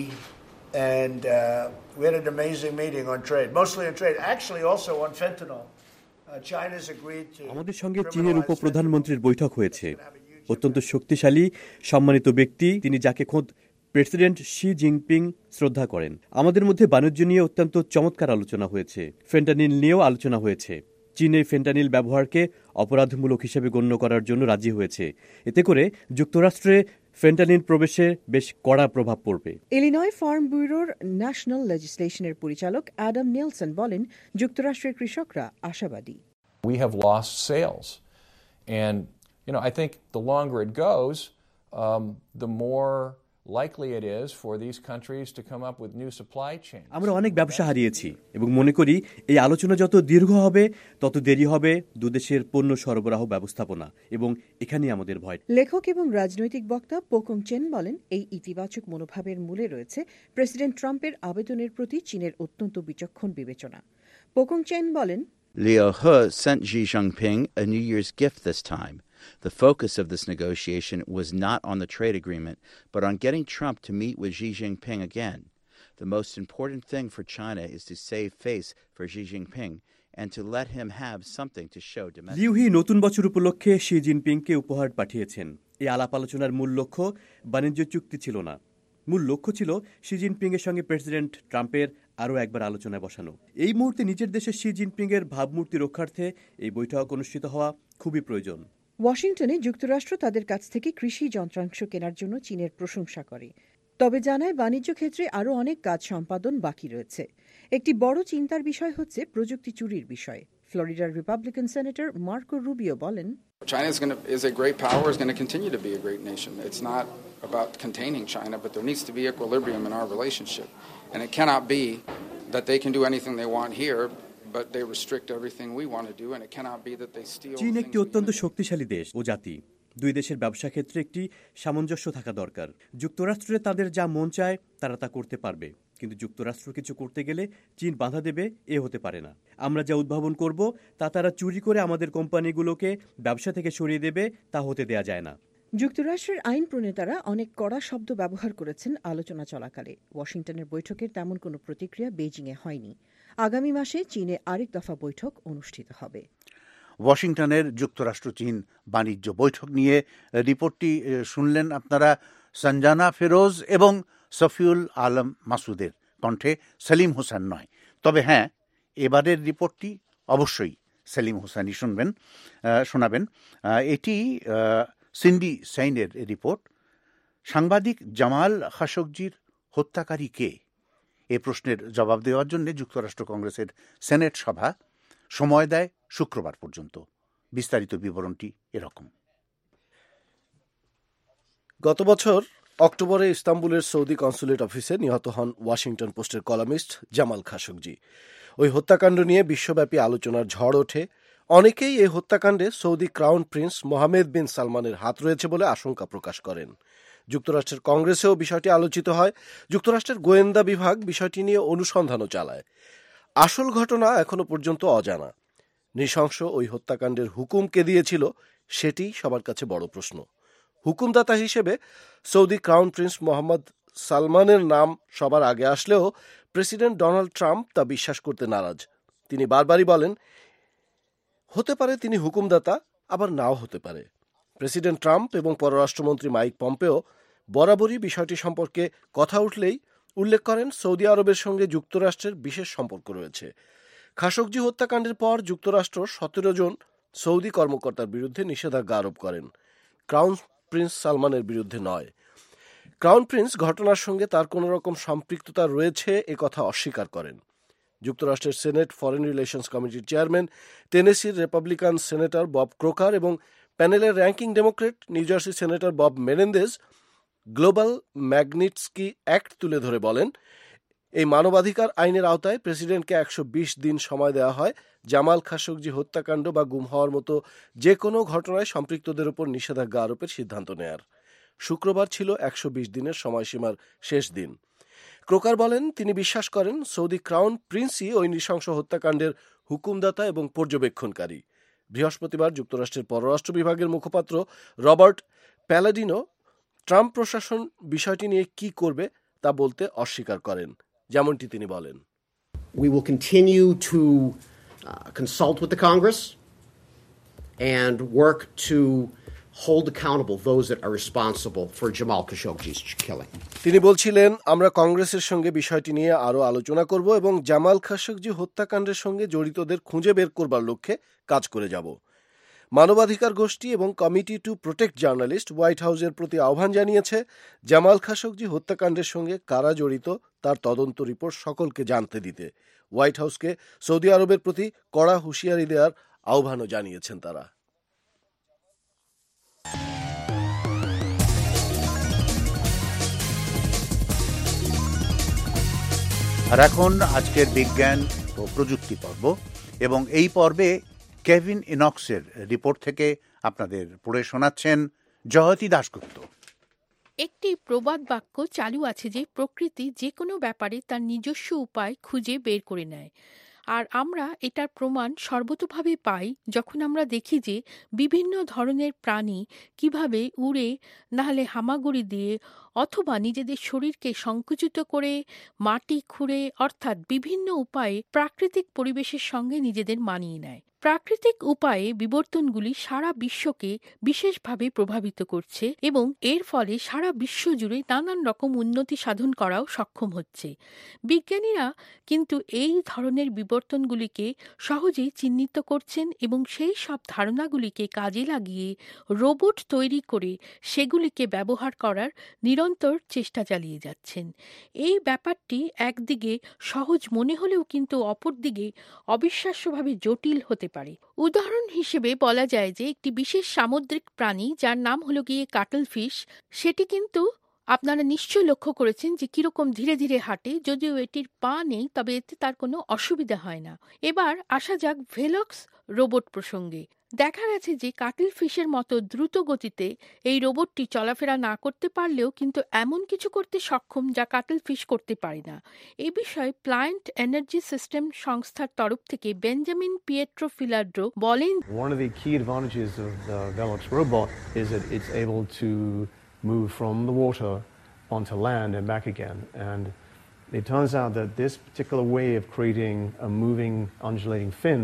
and uh, we had an amazing meeting on trade, mostly on trade, actually also on fentanyl. Uh, China's agreed to আমাদের সঙ্গে চীনের উপপ্রধানমন্ত্রীর বৈঠক হয়েছে। অত্যন্ত শক্তিশালী সম্মানিত ব্যক্তি তিনি, যাকে খোদ প্রেসিডেন্ট শি জিনপিং শ্রদ্ধা করেন। আমাদের মধ্যে বাণিজ্য নিয়ে অত্যন্ত চমৎকার আলোচনা হয়েছে। ফেন্টানিল নিয়েও আলোচনা হয়েছে। চীন এই ফেন্টানিল ব্যবহারকে অপরাধমূলক হিসেবে গণ্য করার জন্য রাজি হয়েছে। এতে করে যুক্তরাষ্ট্রে ফেন্টানিল প্রবেশে বেশ কড়া প্রভাব পড়বে। ইলিনয় ফার্ম ব্যুরোর ন্যাশনাল লেজিসলেশনের পরিচালক অ্যাডাম নেলসন বলেন, যুক্তরাষ্ট্রের কৃষকরা আশাবাদী। We have lost sales, and you know I think the longer it goes, um, the more likely it is for these countries to come up with new supply chains. আমরা অনেক ব্যবসা হারিয়েছি এবং মনে করি এই আলোচনা যত দীর্ঘ হবে তত দেরি হবে দুদেশের পণ্য সরবরাহ ব্যবস্থাপনা, এবং এখানেই আমাদের ভয়। লেখক এবং রাজনৈতিক বক্তা পোকং চেন বলেন, এই ইতিবাচক মনোভাবের মূলে রয়েছে প্রেসিডেন্ট ট্রাম্পের আবেদনের প্রতি চীনের অত্যন্ত বিচক্ষণ বিবেচনা। পোকং চেন বলেন, Liu He sent Xi Jinping a New Year's gift this time. The focus of this negotiation was not on the trade agreement, but on getting Trump to meet with Xi Jinping again. The most important thing for China is to save face for Xi Jinping and to let him have something to show domestically. Liu He নতুন বছর উপলক্ষে she জিনপিংকে উপহার পাঠিয়েছেন। এই আলাপ আলোচনার মূল লক্ষ্য বাণিজ্য চুক্তি ছিল না। মূল লক্ষ্য ছিল শি জিনপিং এর সঙ্গে প্রেসিডেন্ট ট্রাম্পের আরও একবার আলোচনায় বসানো। এই মুহূর্তে নিজের দেশে শি জিনপিং এর ভাবমূর্তি রক্ষার্থে এই বৈঠক অনুষ্ঠিত হওয়া খুবই প্রয়োজন। ওয়াশিংটনে যুক্তরাষ্ট্র তাদের কাছ থেকে কৃষি যন্ত্রাংশ কেনার জন্য চীনের প্রশংসা করে, তবে জানায় বাণিজ্য ক্ষেত্রে আরও অনেক কাজ সম্পাদন বাকি রয়েছে। একটি বড় চিন্তার বিষয় হচ্ছে প্রযুক্তি চুরির বিষয়। ফ্লোরিডার রিপাবলিকান সেনেটর মার্কো রুবিও বলেন, China is, gonna, is a great power, is going to continue to be a great nation. It's not about containing China, but there needs to be equilibrium in our relationship. And it cannot be that they can do anything they want here, but they restrict everything we want to do, and it cannot be that they steal. চীন একটি অত্যন্ত শক্তিশালী দেশ ও জাতি। দুই দেশের ব্যবসা ক্ষেত্রে একটি সামঞ্জস্য থাকা দরকার। যুক্তরাষ্ট্রে তাদের যা মন চায় তারা তা করতে পারবে, কিন্তু যুক্তরাষ্ট্র কিছু করতে গেলে চীন বাধা দেবে, এ হতে পারে না। আমরা যা উদ্ভাবন করব তা তারা চুরি করে আমাদের কোম্পানিগুলোকে ব্যবসা থেকে সরিয়ে দেবে, তা হতে দেয়া যায় না। যুক্তরাষ্ট্রের আইন প্রণেতারা অনেক কড়া শব্দ ব্যবহার করেছেন আলোচনা চলাকালে। ওয়াশিংটনের বৈঠকের তেমন কোনো প্রতিক্রিয়া বেজিংয়ে হয়নি। আগামী মাসে চীনে আরেক দফা বৈঠক অনুষ্ঠিত হবে। ওয়াশিংটনের যুক্তরাষ্ট্র চীন বাণিজ্য বৈঠক নিয়ে রিপোর্টটি শুনলেন আপনারা সঞ্জানা ফেরোজ এবং সফিউল আলম মাসুদের কণ্ঠে, সেলিম হোসেন নয়। তবে হ্যাঁ, এবারের রিপোর্টটি অবশ্যই সেলিম হোসেনই শুনবেন শোনাবেন। এটি সিন্ডি সেইনের রিপোর্ট। সাংবাদিক জামাল খাশোগজির হত্যাকারী কে? এ প্রশ্নের জবাব দেওয়ার জন্য যুক্তরাষ্ট্র কংগ্রেসের সেনেট সভা সময় দেয় শুক্রবার পর্যন্ত। বিস্তারিত বিবরণটি এরকম। গত বছর অক্টোবরে ইস্তাম্বুলের সৌদি কনসুলেট অফিসে নিহত হন ওয়াশিংটন পোস্টের কলামিস্ট জামাল খাশোগজি। ওই হত্যাকাণ্ড নিয়ে বিশ্বব্যাপী আলোচনার ঝড় ওঠে। অনেকেই এই হত্যাকাণ্ডে Saudi crown prince Mohammed bin সালমানের হাত রয়েছে বলে আশঙ্কা প্রকাশ করেন। যুক্তরাষ্ট্রের কংগ্রেসেও বিষয়টি আলোচিত হয়। যুক্তরাষ্ট্রের গোয়েন্দা বিভাগ বিষয়টি নিয়ে অনুসন্ধানও চালায়। আসল ঘটনা এখনো পর্যন্ত অজানা। নৃশংস ওই হত্যাকাণ্ডের হুকুম কে দিয়েছিল সেটি সবার কাছে বড় প্রশ্ন। হুকুমদাতা হিসেবে সৌদি ক্রাউন প্রিন্স মোহাম্মদ সালমানের নাম সবার আগে আসলেও প্রেসিডেন্ট ডোনাল্ড ট্রাম্প তা বিশ্বাস করতে নারাজ। তিনি বারবারই বলেন, হতে পারে তিনি হুকুমদাতা, আবার নাও হতে পারে। প্রেসিডেন্ট ট্রাম্প এবং পররাষ্ট্রমন্ত্রী মাইক পম্পেও বরাবরই বিষয়টি সম্পর্কে কথা উঠলেই উল্লেখ করেন সৌদি আরবের সঙ্গে যুক্তরাষ্ট্রের বিশেষ সম্পর্ক রয়েছে। খাশোগজি হত্যাকাণ্ডের পর যুক্তরাষ্ট্র সতেরো জন সৌদি কর্মকর্তার বিরুদ্ধে নিষেধাজ্ঞা আরোপ করেন, ক্রাউন প্রিন্স সালমানের বিরুদ্ধে নয়। ক্রাউন প্রিন্স ঘটনার সঙ্গে তার কোনো রকম সম্পৃক্ততা রয়েছে এ কথা অস্বীকার করেন। যুক্তরাষ্ট্রের সেনেট ফরেন রিলেশনস কমিটির চেয়ারম্যান, টেনেসির রিপাবলিকান সেনেটর বব ক্রোকার এবং প্যানেলের ranking Democrat New Jersey senator Bob Menendez Global Magnitsky Act তুলে ধরে বলেন, এই মানবাধিকার আইনের আওতায় প্রেসিডেন্টকে একশো বিশ দিন সময় দেওয়া হয় জামাল খাশোগজি হত্যাকাণ্ড বা গুম হওয়ার মতো যে কোনো ঘটনায় সম্পৃক্তদের উপর নিষেধাজ্ঞা আরোপের সিদ্ধান্ত নেয়ার। শুক্রবার ছিল একশো বিশ দিনের সময়সীমার শেষ দিন। ক্রোকার বলেন, তিনি বিশ্বাস করেন সৌদি ক্রাউন প্রিন্সই ওই নৃশংস হত্যাকাণ্ডের হুকুমদাতা এবং পর্যবেক্ষণকারী। বৃহস্পতিবার যুক্তরাষ্ট্রের পররাষ্ট্র বিভাগের মুখপাত্র রবার্ট প্যালাডিনো ট্রাম্প প্রশাসন বিষয়টি নিয়ে কি করবে তা বলতে অস্বীকার করেন। যেমনটি তিনি বলেন, We will continue to uh, consult with the Congress and work to hold accountable those that are responsible for Jamal Khashoggi's killing. তিনি বলছিলেন, আমরা কংগ্রেসের সঙ্গে বিষয়টি নিয়ে আরও আলোচনা করব এবং জামাল খাশোগজি হত্যাকাণ্ডের সঙ্গে জড়িতদের খুঁজে বের করবার লক্ষ্যে কাজ করে যাব। মানবাধিকার গোষ্ঠী এবং committee to protect journalist white হাউসের প্রতি আহ্বান জানিয়েছে জামাল খাশোগজি হত্যাকাণ্ডের সঙ্গে কারা জড়িত তার তদন্ত রিপোর্ট সকলকে জানতে দিতে। হোয়াইট হাউসকে সৌদি আরবের প্রতি কড়া হুঁশিয়ারি দেওয়ার আহ্বানও জানিয়েছেন তারা। আর এখন আজকের বিজ্ঞান ও প্রযুক্তি পর্ব, এবং এই পর্বে কেভিন ইনক্সের রিপোর্ট থেকে আপনাদের পড়ে শোনাচ্ছেন জয়তী দাশগুপ্ত। একটি প্রবাদ বাক্য চালু আছে যে প্রকৃতি যে কোনো ব্যাপারে তার নিজস্ব উপায় খুঁজে বের করে নেয়, আর আমরা এটার প্রমাণ সর্বতোভাবে পাই যখন আমরা দেখি যে বিভিন্ন ধরনের প্রাণী কিভাবে উড়ে, নাহলে হামাগুড়ি দিয়ে অথবা নিজেদের শরীরকে সংকুচিত করে, মাটি খুঁড়ে, অর্থাৎ বিভিন্ন উপায়ে প্রাকৃতিক পরিবেশের সঙ্গে নিজেদের মানিয়ে নেয়। প্রাকৃতিক উপায়ে বিবর্তনগুলি সারা বিশ্বকে বিশেষভাবে প্রভাবিত করছে এবং এর ফলে সারা বিশ্ব জুড়ে নানান রকম উন্নতি সাধন করাও সক্ষম হচ্ছে। বিজ্ঞানীরা কিন্তু এই ধরনের বিবর্তনগুলিকে সহজেই চিহ্নিত করছেন এবং সেই সব ধারণাগুলিকে কাজে লাগিয়ে রোবট তৈরি করে সেগুলিকে ব্যবহার করার নিরন্তর চেষ্টা চালিয়ে যাচ্ছেন। এই ব্যাপারটি একদিকে সহজ মনে হলেও কিন্তু অপরদিকে অবিশ্বাস্যভাবে জটিল হতে পারে। উদাহরণ হিসেবে বলা যায় যে একটি বিশেষ সামুদ্রিক প্রাণী যার নাম হলো গিয়ে কাটল ফিশ, সেটি কিন্তু আপনারা নিশ্চয় লক্ষ্য করেছেন যে কিরকম ধীরে ধীরে হাঁটে। যদিও এটির পা নেই, তবে এতে তার কোনো অসুবিধা হয় না। এবার আসা যাক ভেলক্স রোবট প্রসঙ্গে। দেখা গেছে যে কাটল ফিশের মতো দ্রুত গতিতে এই রোবটটি চলাফেরা না করতে পারলেও কিন্তু এমন কিছু করতে সক্ষম যা কাটল ফিশ করতে পারে না। এই বিষয়ে প্লান্ট এনার্জি সিস্টেম সংস্থার তরফ থেকে বেঞ্জামিন পিয়েট্রো ফিলাড্রো বলেন, One of the key advantages of the Velox robot is that it's able to move from the water onto land and back again. And it turns out that this particular way of creating a moving, undulating fin,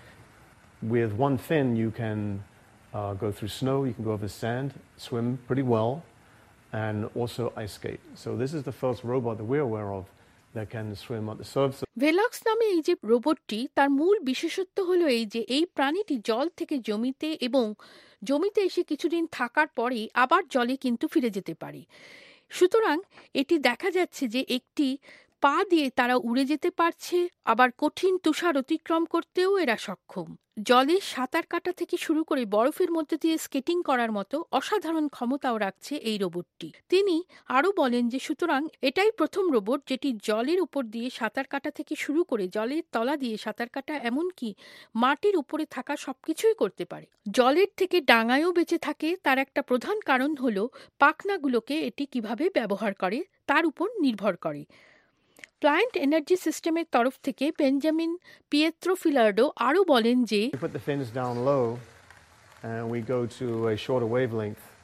with one fin you can uh, go through snow, you can go over sand, swim pretty well, and also ice skate. So this is the first robot that we're aware of that can swim on the surface. ভেলক্স নামে এই যে রোবটটি, তার মূল বিশেষত্ব হলো এই যে এই প্রাণীটি জল থেকে জমিতে এবং জমিতে এসে কিছুদিন থাকার পরেই আবার জলে কিন্তু ফিরে যেতে পারে। সুতরাং এটি দেখা যাচ্ছে যে একটি পা দিয়ে তারা উড়ে যেতে পারছে, আবার কঠিন তুষার অতিক্রম করতেও এরা সক্ষম। জলে সাঁতার কাটা থেকে শুরু করে বরফের মধ্যে দিয়ে স্কেটিং করার মতো অসাধারণ ক্ষমতাও রাখছে এই রোবটটি। তিনি আরও বলেন যে সুতরাং এটাই প্রথম রোবট যেটি জলের উপর দিয়ে সাঁতার কাটা থেকে শুরু করে জলের তলা দিয়ে সাঁতার কাটা, এমনকি মাটির উপরে থাকা সবকিছুই করতে পারে। জলের থেকে ডাঙায়ও বেঁচে থাকে। তার একটা প্রধান কারণ হলো পাখনাগুলোকে এটি কিভাবে ব্যবহার করে তার উপর নির্ভর করে। প্লান্ট এনার্জি সিস্টেমের তরফ থেকে বেঞ্জামিন পিয়েট্রো ফিলাড্রো আরও বলেন যে We put the fins down low and we go to a shorter wavelength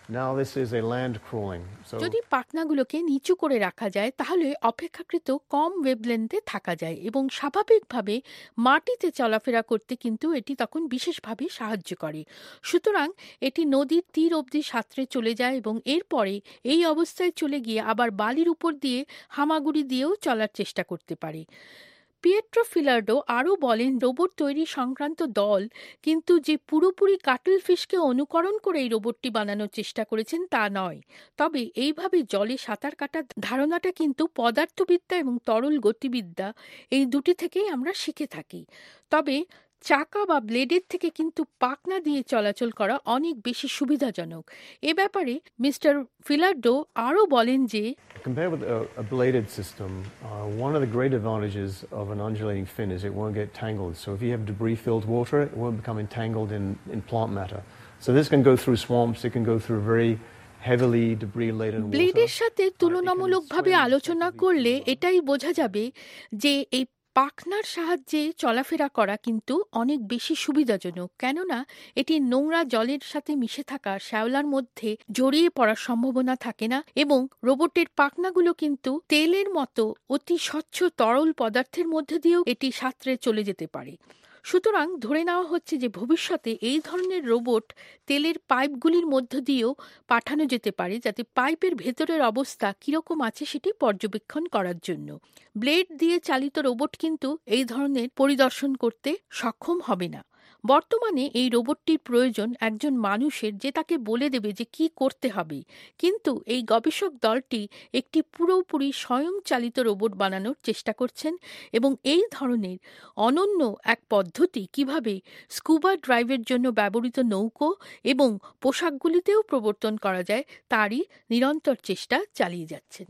Now this is a land crawling. So যদি পাখনাগুলোকে নিচু করে রাখা যায় তাহলে অপেক্ষাকৃত কম ওয়েভলেন্থে থাকা যায় এবং স্বাভাবিকভাবে মাটিতে চলাফেরা করতে কিন্তু এটি তখন বিশেষভাবে সাহায্য করে। সুতরাং এটি নদীর তীর অবধি সাঁতরে চলে যায় এবং এরপরে এই অবস্থায় চলে গিয়ে আবার বালির উপর দিয়ে হামাগুড়ি দিয়েও চলার চেষ্টা করতে পারে। পিয়েট্রো ফিলার্ডো আরও বলেন, রোবট তৈরি সংক্রান্ত দল কিন্তু যে পুরোপুরি কাটল ফিশকে অনুকরণ করে এই রোবটটি বানানোর চেষ্টা করেছেন তা নয়, তবে এইভাবে জলে সাঁতার কাটার ধারণাটা কিন্তু পদার্থবিদ্যা এবং তরল গতিবিদ্যা এই দুটি থেকেই আমরা শিখে থাকি। তবে চাকা বা ব্লেডের থেকে কিন্তু পাখনা দিয়ে চলাচল করা অনেক বেশি সুবিধাজনক। এ ব্যাপারে মিস্টার ফিলার্ডো আরও বলেন যে compared with a, a bladed system, uh, one of the great advantages of an undulating fin is it won't get tangled. So if you have debris-filled water, it won't become entangled in, in plant matter. So this can go through swamps, it can go through very heavily debris-laden water. ব্লেডের সাথে তুলনামূলকভাবে আলোচনা করলে এটাই বোঝা যাবে যে এই পাখনার সাহায্যে চলাফেরা করা কিন্তু অনেক বেশি সুবিধাজনক, কেননা এটি নোংরা জলের সাথে মিশে থাকা শ্যাওলার মধ্যে জড়িয়ে পড়ার সম্ভাবনা থাকে না এবং রোবটের পাখনাগুলো কিন্তু তেলের মতো অতি স্বচ্ছ তরল পদার্থের মধ্যে দিয়েও এটি সাঁতরে চলে যেতে পারে। সুতরাং ধরে নেওয়া হচ্ছে যে ভবিষ্যতে এই ধরনের রোবট তেলের পাইপগুলির মধ্য দিয়েও পাঠানো যেতে পারে, যাতে পাইপের ভেতরের অবস্থা কিরকম আছে সেটি পর্যবেক্ষণ করার জন্য। ব্লেড দিয়ে চালিত রোবট কিন্তু এই ধরনের পরিদর্শন করতে সক্ষম হবে না। বর্তমানে এই রোবটটির প্রয়োজন একজন মানুষের, যে তাকে বলে দেবে যে কি করতে হবে। কিন্তু এই গবেষক দলটি একটি পুরোপুরি স্বয়ংচালিত রোবট বানানোর চেষ্টা করছেন এবং এই ধরনের অনন্য এক পদ্ধতি কিভাবে স্কুবা ড্রাইভের জন্য ব্যবহৃত নৌকো এবং পোশাকগুলিতেও প্রবর্তন করা যায় তারই নিরন্তর চেষ্টা চালিয়ে যাচ্ছেন।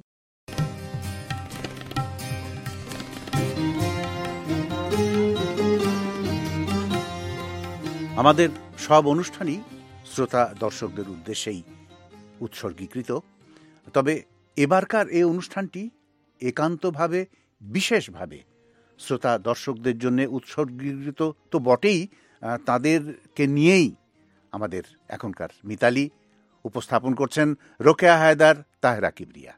আমাদের সব অনুষ্ঠানই শ্রোতা দর্শকদের উদ্দেশ্যেই উৎসর্গীকৃত, তবে এবারকার এই অনুষ্ঠানটি একান্তভাবে বিশেষভাবে শ্রোতা দর্শকদের জন্য উৎসর্গীকৃত তো বটেই, তাদেরকে নিয়েই আমাদের এখনকার মিতালি উপস্থাপন করছেন রোকেয়া হায়দার, তাহেরা কিবরিয়া।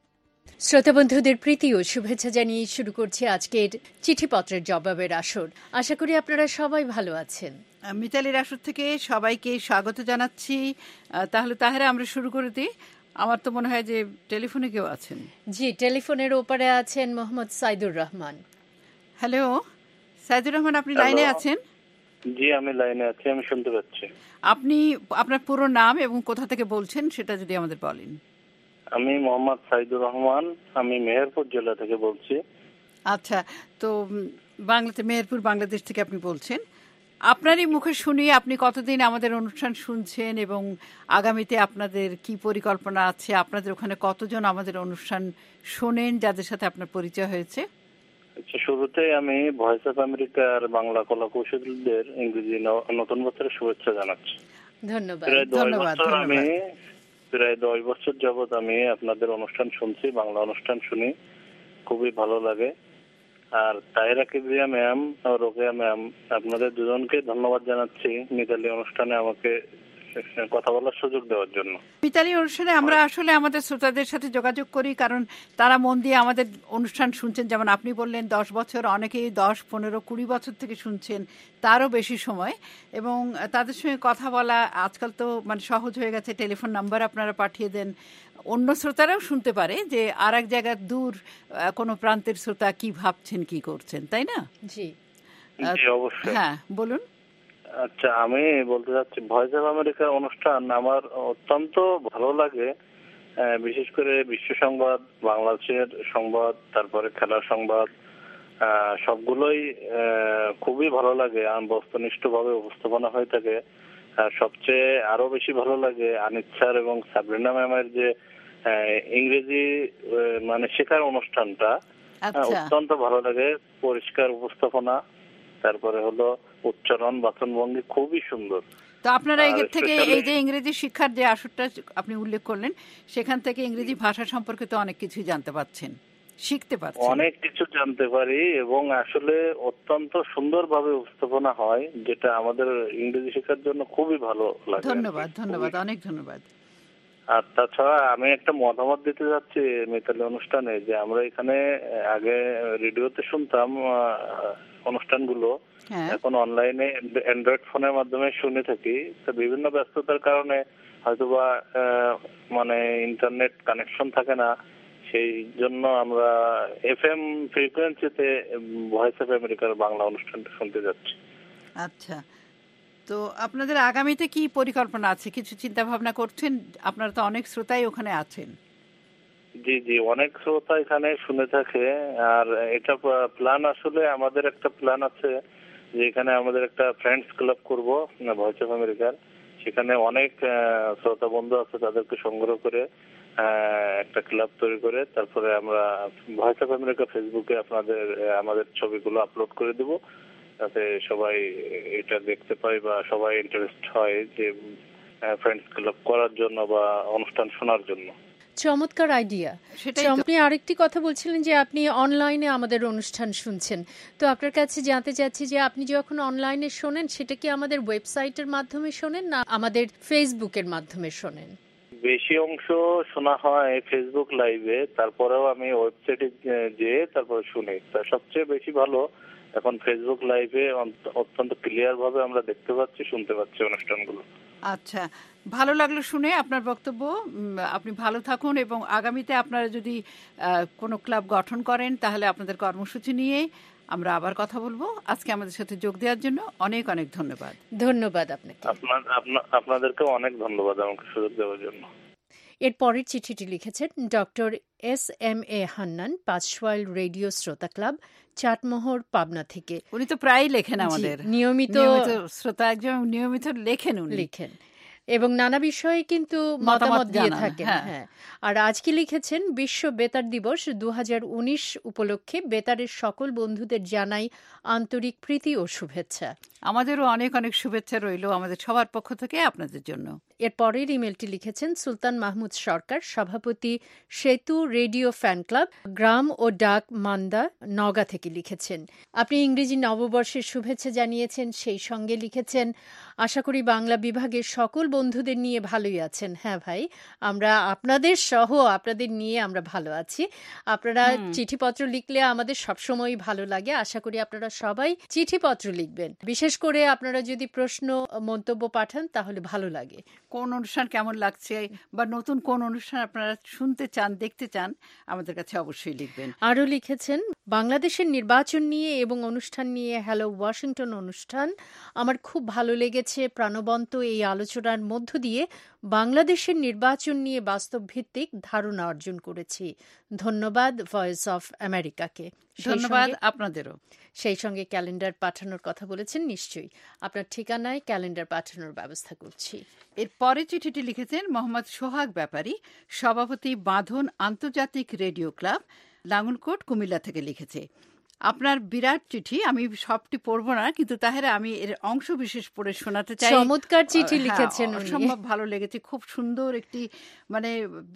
শ্রোতা বন্ধুদের প্রীতি ও শুভেচ্ছা জানিয়ে শুরু করছি আজকের চিঠিপত্রের জবাবের আসর। আশা করি আপনারা সবাই ভালো আছেন। মিতালির আসর থেকে সবাইকে স্বাগত জানাচ্ছি। তাহলে তাহেরা আমরা শুরু করে দিই। আমার তো মনে হয় যে টেলিফোনে কেউ আছেন। জি, টেলিফোনের ওপারে আছেন মোহাম্মদ সাইদুর রহমান। হ্যালো সাইদুর রহমান, আপনি লাইনে আছেন? জি, আমি লাইনে আছি, আমি শুনতে পাচ্ছি। আপনি আপনার পুরো নাম এবং কোথা থেকে বলছেন সেটা যদি আমাদের বলেন। আমি মোহাম্মদ সাইদুর রহমান, আমি মেহেরপুর জেলা থেকে বলছি। আচ্ছা, তো বাংলাতে মেহেরপুর বাংলাদেশ থেকে আপনি বলছেন। আপনারই মুখে শুনি আপনি কতদিন আমাদের অনুষ্ঠান শুনছেন এবং আগামীতে আপনাদের কি পরিকল্পনা আছে, আপনাদের ওখানে কতজন আমাদের অনুষ্ঠান শোনেন যাদের সাথে আপনার পরিচয় হয়েছে? আচ্ছা, শুরুতে আমি ভয়েস অফ আমেরিকার বাংলা কলা কৌশলীদের ইংরেজি নতুন বছরের শুভেচ্ছা জানাচ্ছি। ধন্যবাদ। ধন্যবাদ। আমি প্রায় দশ বছর যাবৎ আমি আপনাদের অনুষ্ঠান শুনছি, বাংলা অনুষ্ঠান শুনি, খুবই ভালো লাগে। আর তাহেরা কিবরিয়া ম্যাম ও রোকেয়া ম্যাম, আপনাদের দুজনকে ধন্যবাদ জানাচ্ছি মিতালি অনুষ্ঠানে আমাকে কথা বলার সুযোগ দেওয়ার জন্য। মিতালি অনুষ্ঠানে আমরা আসলে আমাদের শ্রোতাদের সাথে যোগাযোগ করি, কারণ তারা মন দিয়ে আমাদের অনুষ্ঠান শুনছেন। যেমন আপনি বললেন দশ বছর, অনেকেই দশ পনেরো কুড়ি বছর থেকে শুনছেন, তারও বেশি সময়। এবং তাদের সঙ্গে কথা বলা আজকাল তো মানে সহজ হয়ে গেছে, টেলিফোন নাম্বার আপনারা পাঠিয়ে দেন, অন্য শ্রোতারাও শুনতে পারে যে আর এক জায়গার দূর কোনো প্রান্তের শ্রোতা কি ভাবছেন, কি করছেন, তাই না? জি অবশ্যই। হ্যাঁ, বলুন। আচ্ছা, আমি বলতে চাচ্ছি ভয়েস অফ আমেরিকার অনুষ্ঠান আমার অত্যন্ত ভালো লাগে, বিশেষ করে বিশ্ব সংবাদ, বাংলাদেশের সংবাদ, তারপরে খেলার সংবাদ, সবগুলোই খুবই ভালো লাগে। বস্তুনিষ্ঠ ভাবে উপস্থাপনা হয়ে থাকে। সবচেয়ে আরো বেশি ভালো লাগে আনিত স্যার এবং সাবরিনা ম্যামের যে ইংরেজি মানে শেখার অনুষ্ঠানটা, অত্যন্ত ভালো লাগে। পরিষ্কার উপস্থাপনা, তারপরে হলো উচ্চারণ, বাচনভঙ্গি খুবই সুন্দর। তো আপনারা এর থেকে এই যে ইংরেজি শিক্ষার যে আসরটা আপনি উল্লেখ করলেন, সেখান থেকে ইংরেজি ভাষা সম্পর্কে তো অনেক কিছুই জানতে পারছেন, শিখতে পারছেন। অনেক কিছু জানতে পারি এবং আসলে অত্যন্ত সুন্দরভাবে উপস্থাপনা হয়, যেটা আমাদের ইংরেজি শেখার জন্য খুবই ভালো লাগে। ধন্যবাদ, ধন্যবাদ, অনেক ধন্যবাদ। আর তাছাড়া আমি একটা মতামত দিতে যাচ্ছি মিতালি অনুষ্ঠানে, যে আমরা এখানে আগে রেডিওতে শুনতাম অনুষ্ঠানগুলো, এখন অনলাইনে অ্যান্ড্রয়েড ফোনের মাধ্যমে শুনে থাকি। তো বিভিন্ন ব্যস্ততার কারণে হয়তোবা মানে ইন্টারনেট কানেকশন থাকে না, সেই জন্য আমরা এফ এম ফ্রিকোয়েন্সিতে ভয়েস অফ আমেরিকার বাংলা অনুষ্ঠানটা শুনতে যাচ্ছি। আচ্ছা, তো আপনাদের আগামীতে কি পরিকল্পনা আছে, কিছু চিন্তা ভাবনা করছেন? আপনারা তো অনেক শ্রোতাই ওখানে আছেন। জি জি, অনেক শ্রোতা এখানে শুনে থাকে। আর এটা প্ল্যান, আসলে আমাদের একটা প্ল্যান আছে যে এখানে আমাদের একটা ফ্রেন্ডস ক্লাব করব ভয়েস অফ আমেরিকার। সেখানে অনেক শ্রোতা বন্ধু আছে, তাদেরকে সংগ্রহ করে একটা ক্লাব তৈরি করে তারপরে আমরা ভয়েস অফ আমেরিকা ফেসবুকে আপনাদের আমাদের ছবিগুলো আপলোড করে দেব, যাতে সবাই এটা দেখতে পায় বা সবাই ইন্টারেস্ট হয় যে ফ্রেন্ডস ক্লাব করার জন্য বা অনুষ্ঠান শোনার জন্য। চমৎকার আইডিয়া। আপনি আরেকটি কথা বলছিলেন যে আপনি অনলাইনে আমাদের অনুষ্ঠান শুনছেন, তো আপনার কাছে জানতে চাচ্ছি যে আপনি যখন অনলাইনে শোনেন সেটা কি আমাদের ওয়েবসাইটের মাধ্যমে শোনেন না আমাদের ফেসবুকের মাধ্যমে শোনেন? বেশি অংশ শোনা হয় ফেসবুক লাইভে, তারপরেও আমি ওয়েবসাইটে যেয়ে তারপরে শুনি। সবচেয়ে বেশি ভালো এখন ফেসবুক লাইভে অত্যন্ত ক্লিয়ার ভাবে আমরা দেখতে পাচ্ছি, শুনতে পাচ্ছি অনুষ্ঠানগুলো। আচ্ছা, ভালো লাগলো শুনে আপনার বক্তব্য। আপনি ভালো থাকুন এবং আগামীতে আপনারা যদি কোনো ক্লাব গঠন করেন তাহলে আপনাদের কর্মসূচি নিয়ে আমরা আবার কথা বলবো। আজকে আমাদের সাথে যোগ দেওয়ার জন্য অনেক অনেক ধন্যবাদ। ধন্যবাদ আপনাকে। আপনাদেরকে অনেক ধন্যবাদ আমাকে সুযোগ দেওয়ার জন্য। এর পরের চিঠিটি লিখেছেন doctor S M A Hannan, পাঁচশোয়াইল রেডিও শ্রোতা ক্লাব, চাটমোহর, পাবনা থেকে। উনি তো প্রায় লেখেন, আমাদের নিয়মিত শ্রোতা, একজন নিয়মিত লেখেন উনি লেখেন এবং নানা বিষয়ে কিন্তু মতামত দিয়ে থাকেন। হ্যাঁ, আর আজকে লিখেছেন বিশ্ব বেতার দিবস দু হাজার উনিশ উপলক্ষে বেতারের সকল বন্ধুদের জানাই আন্তরিক প্রীতি ও শুভেচ্ছা। আমাদেরও অনেক অনেক শুভেচ্ছা রইল আমাদের সবার পক্ষ থেকে আপনাদের জন্য। এর পরের ইমেলটি লিখেছেন সুলতান মাহমুদ সরকার, সভাপতি সেতু রেডিও ফ্যান ক্লাব, গ্রাম ও ডাক মান্দা, নওগাঁ থেকে লিখেছেন। আপনি ইংরেজি নববর্ষের শুভেচ্ছা জানিয়েছেন, সেই সঙ্গে লিখেছেন আশা করি বাংলা বিভাগের সকল বন্ধুদের নিয়ে ভালোই আছেন। হ্যাঁ ভাই, আমরা আপনাদের সহ আপনাদের নিয়ে আমরা ভালো আছি। আপনারা চিঠিপত্র লিখলে আমাদের সবসময় ভালো লাগে। আশা করি আপনারা সবাই চিঠিপত্র লিখবেন, বিশেষ করে আপনারা যদি প্রশ্ন মন্তব্য পাঠান তাহলে ভালো লাগে। কোন অনুষ্ঠান কেমন লাগছে বা নতুন কোন অনুষ্ঠান আপনারা শুনতে চান, দেখতে চান, আমাদের কাছে অবশ্যই লিখবেন। আরও লিখেছেন বাংলাদেশের নির্বাচন নিয়ে এবং অনুষ্ঠান নিয়ে হ্যালো ওয়াশিংটন অনুষ্ঠান আমার খুব ভালো লেগেছে। প্রাণবন্ত এই আলোচনার মধ্য দিয়ে বাংলাদেশের নির্বাচন নিয়ে বাস্তব ভিত্তিক ধারণা অর্জন করেছি। ধন্যবাদ ভয়েস অফ আমেরিকাকে। ধন্যবাদ আপনাদেরও। সেই সঙ্গে ক্যালেন্ডার পাঠানোর কথা বলেছেন। নিশ্চয়ই আপনার ঠিকানায় ক্যালেন্ডার পাঠানোর ব্যবস্থা করছি। এর পরে চিঠিটি লিখেছেন মোহাম্মদ সোহাগ ব্যাপারী, সভাপতি বাঁধন আন্তর্জাতিক রেডিও ক্লাব, লাঙ্গলকোট, কুমিল্লা থেকে লিখেছে। আপনার বিরাট চিঠি, আমি সবটি পড়বো না, কিন্তু তাহলে আমি এর অংশ বিশেষ পড়ে শোনাতে চাই। চমৎকার চিঠি লিখেছেন, অসম্ভব ভালো লেগেছে। খুব সুন্দর একটি, মানে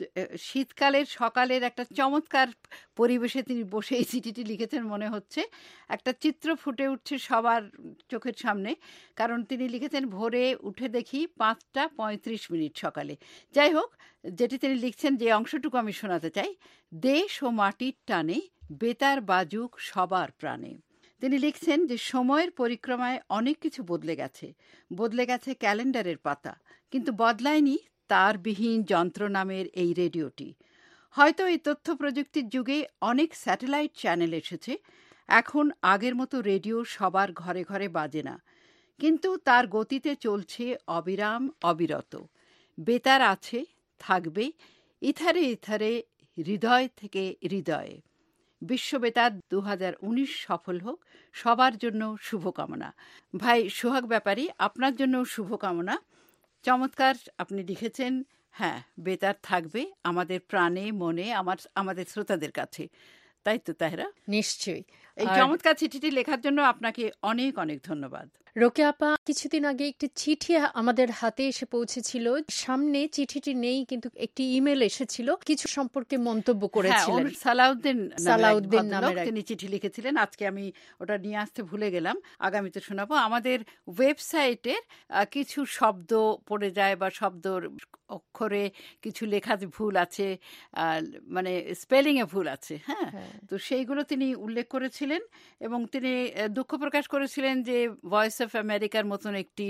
শীতকালের সকালের একটা চমৎকার পরিবেশে তিনি বসে এই চিঠিটি লিখেছেন। মনে হচ্ছে একটা চিত্র ফুটে উঠছে সবার চোখের সামনে, কারণ তিনি লিখেছেন ভোরে উঠে দেখি পাঁচটা পঁয়ত্রিশ মিনিট সকালে। যাই হোক, যেটি তিনি লিখছেন, যে অংশটুকু আমি শোনাতে চাই, দেশ ও মাটির টানে বেতার বাজুক সবার প্রাণে। তিনি লিখছেন যে সময়ের পরিক্রমায় অনেক কিছু বদলে গেছে, বদলে গেছে ক্যালেন্ডারের পাতা, কিন্তু বদলায়নি তারবিহীন যন্ত্র নামের এই রেডিওটি। হয়তো এই তথ্য প্রযুক্তির যুগে অনেক স্যাটেলাইট চ্যানেল এসেছে, এখন আগের মতো রেডিও সবার ঘরে ঘরে বাজে না, কিন্তু তার গতিতে চলছে অবিরাম অবিরত। বেতার আছে, থাকবে, ইথারে ইথারে, হৃদয় থেকে হৃদয়ে। বিশ্ববেতার দু হাজার উনিশ সফল হোক, সবার জন্য শুভকামনা। ভাই সোহাগ ব্যাপারী, আপনার জন্য শুভকামনা। চমৎকার আপনি লিখেছেন। হ্যাঁ, বেতার থাকবে আমাদের প্রাণে, মনে, আমার আমাদের শ্রোতাদের কাছে, তাই তো তাহেরা? নিশ্চয়ই। এই চমৎকার চিঠিটি লেখার জন্য আপনাকে অনেক অনেক ধন্যবাদ। রোকেয়া আপা, কিছুদিন আগে একটি চিঠি আমাদের হাতে এসে পৌঁছেছিল, সামনে চিঠিটি নেই কিন্তু একটি ইমেল এসেছিল, কিছু সম্পর্কে মন্তব্য করেছিলেন। সালাউদ্দিন সালাউদ্দিন নামের তিনি চিঠি লিখেছিলেন, আজকে আমি ওটা নিয়ে আসতে ভুলে গেলাম, আগামীতে শোনাবো। আমাদের ওয়েবসাইটের কিছু শব্দ পড়ে যায় বা শব্দর অক্ষরে কিছু লেখাতে ভুল আছে, মানে স্পেলিং এ ভুল আছে, হ্যাঁ, তো সেইগুলো তিনি উল্লেখ করেছিলেন এবং তিনি দুঃখ প্রকাশ করেছিলেন যে ভয়েস অফ আমেরিকার মতন একটি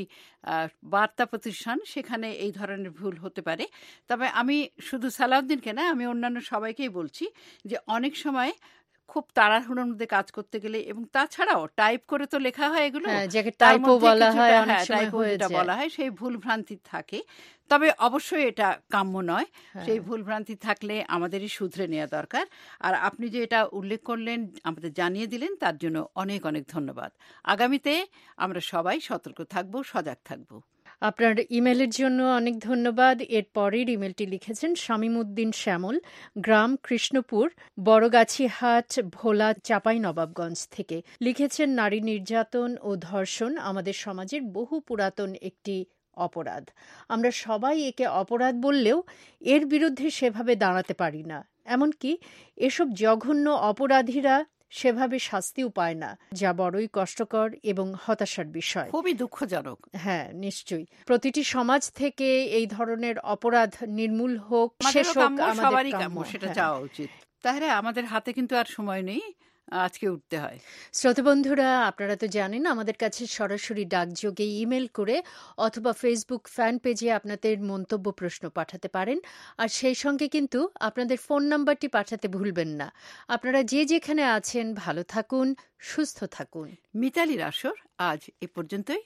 বার্তা প্রতিষ্ঠান, সেখানে এই ধরনের ভুল হতে পারে। তবে আমি শুধু সালাউদ্দিনকে না, আমি অন্যান্য সবাইকেই বলছি যে অনেক সময় খুব তাড়াহুড়োর মধ্যে কাজ করতে গেলে, এবং তাছাড়াও টাইপ করে তো লেখা হয় এগুলো, টাইপও বলা হয়, অনেক সময় যেটা বলা হয় সেই ভুল ভ্রান্তি থাকে। তবে অবশ্যই এটা কাম্য নয়, সেই ভুল ভ্রান্তি থাকলে আমাদেরই শুধরে নেওয়া দরকার। আর আপনি যে এটা উল্লেখ করলেন, আমাদের জানিয়ে দিলেন, তার জন্য অনেক অনেক ধন্যবাদ। আগামীতে আমরা সবাই সতর্ক থাকবো, সজাগ থাকবো। আপনার ইমেলের জন্য অনেক ধন্যবাদ। এর পরের ইমেলটি লিখেছেন শামীমউদ্দিন শ্যামল, গ্রাম কৃষ্ণপুর, বড়গাছিহাট, ভোলা, চাঁপাইনবাবগঞ্জ থেকে। লিখেছেন, নারী নির্যাতন ও ধর্ষণ আমাদের সমাজের বহু পুরাতন একটি অপরাধ। আমরা সবাই একে অপরাধ বললেও এর বিরুদ্ধে সেভাবে দাঁড়াতে পারি না। এমনকি এসব জঘন্য অপরাধীরা সেভাবে শাস্তিও পায় না, যা বড়ই কষ্টকর এবং হতাশার বিষয়, খুবই দুঃখজনক। হ্যাঁ, নিশ্চয়ই। প্রতিটি সমাজ থেকে এই ধরনের অপরাধ নির্মূল হোক, শেষ হোক, সবারই কাম্য, সেটা চাওয়া উচিত। তাহলে আমাদের হাতে কিন্তু আর সময় নেই, আজকে উঠতে হয়। শ্রোতাবন্ধুরা, আপনারা তো জানেন আমাদের কাছে সরাসরি ডাকযোগে ইমেল করে অথবা ফেসবুক ফ্যান পেজে আপনাদের মন্তব্য, প্রশ্ন পাঠাতে পারেন। আর সেই সঙ্গে কিন্তু আপনাদের ফোন নাম্বারটি পাঠাতে ভুলবেন না। আপনারা যে যেখানে আছেন ভালো থাকুন, সুস্থ থাকুন। মিতালির আসর আজ এ পর্যন্তই।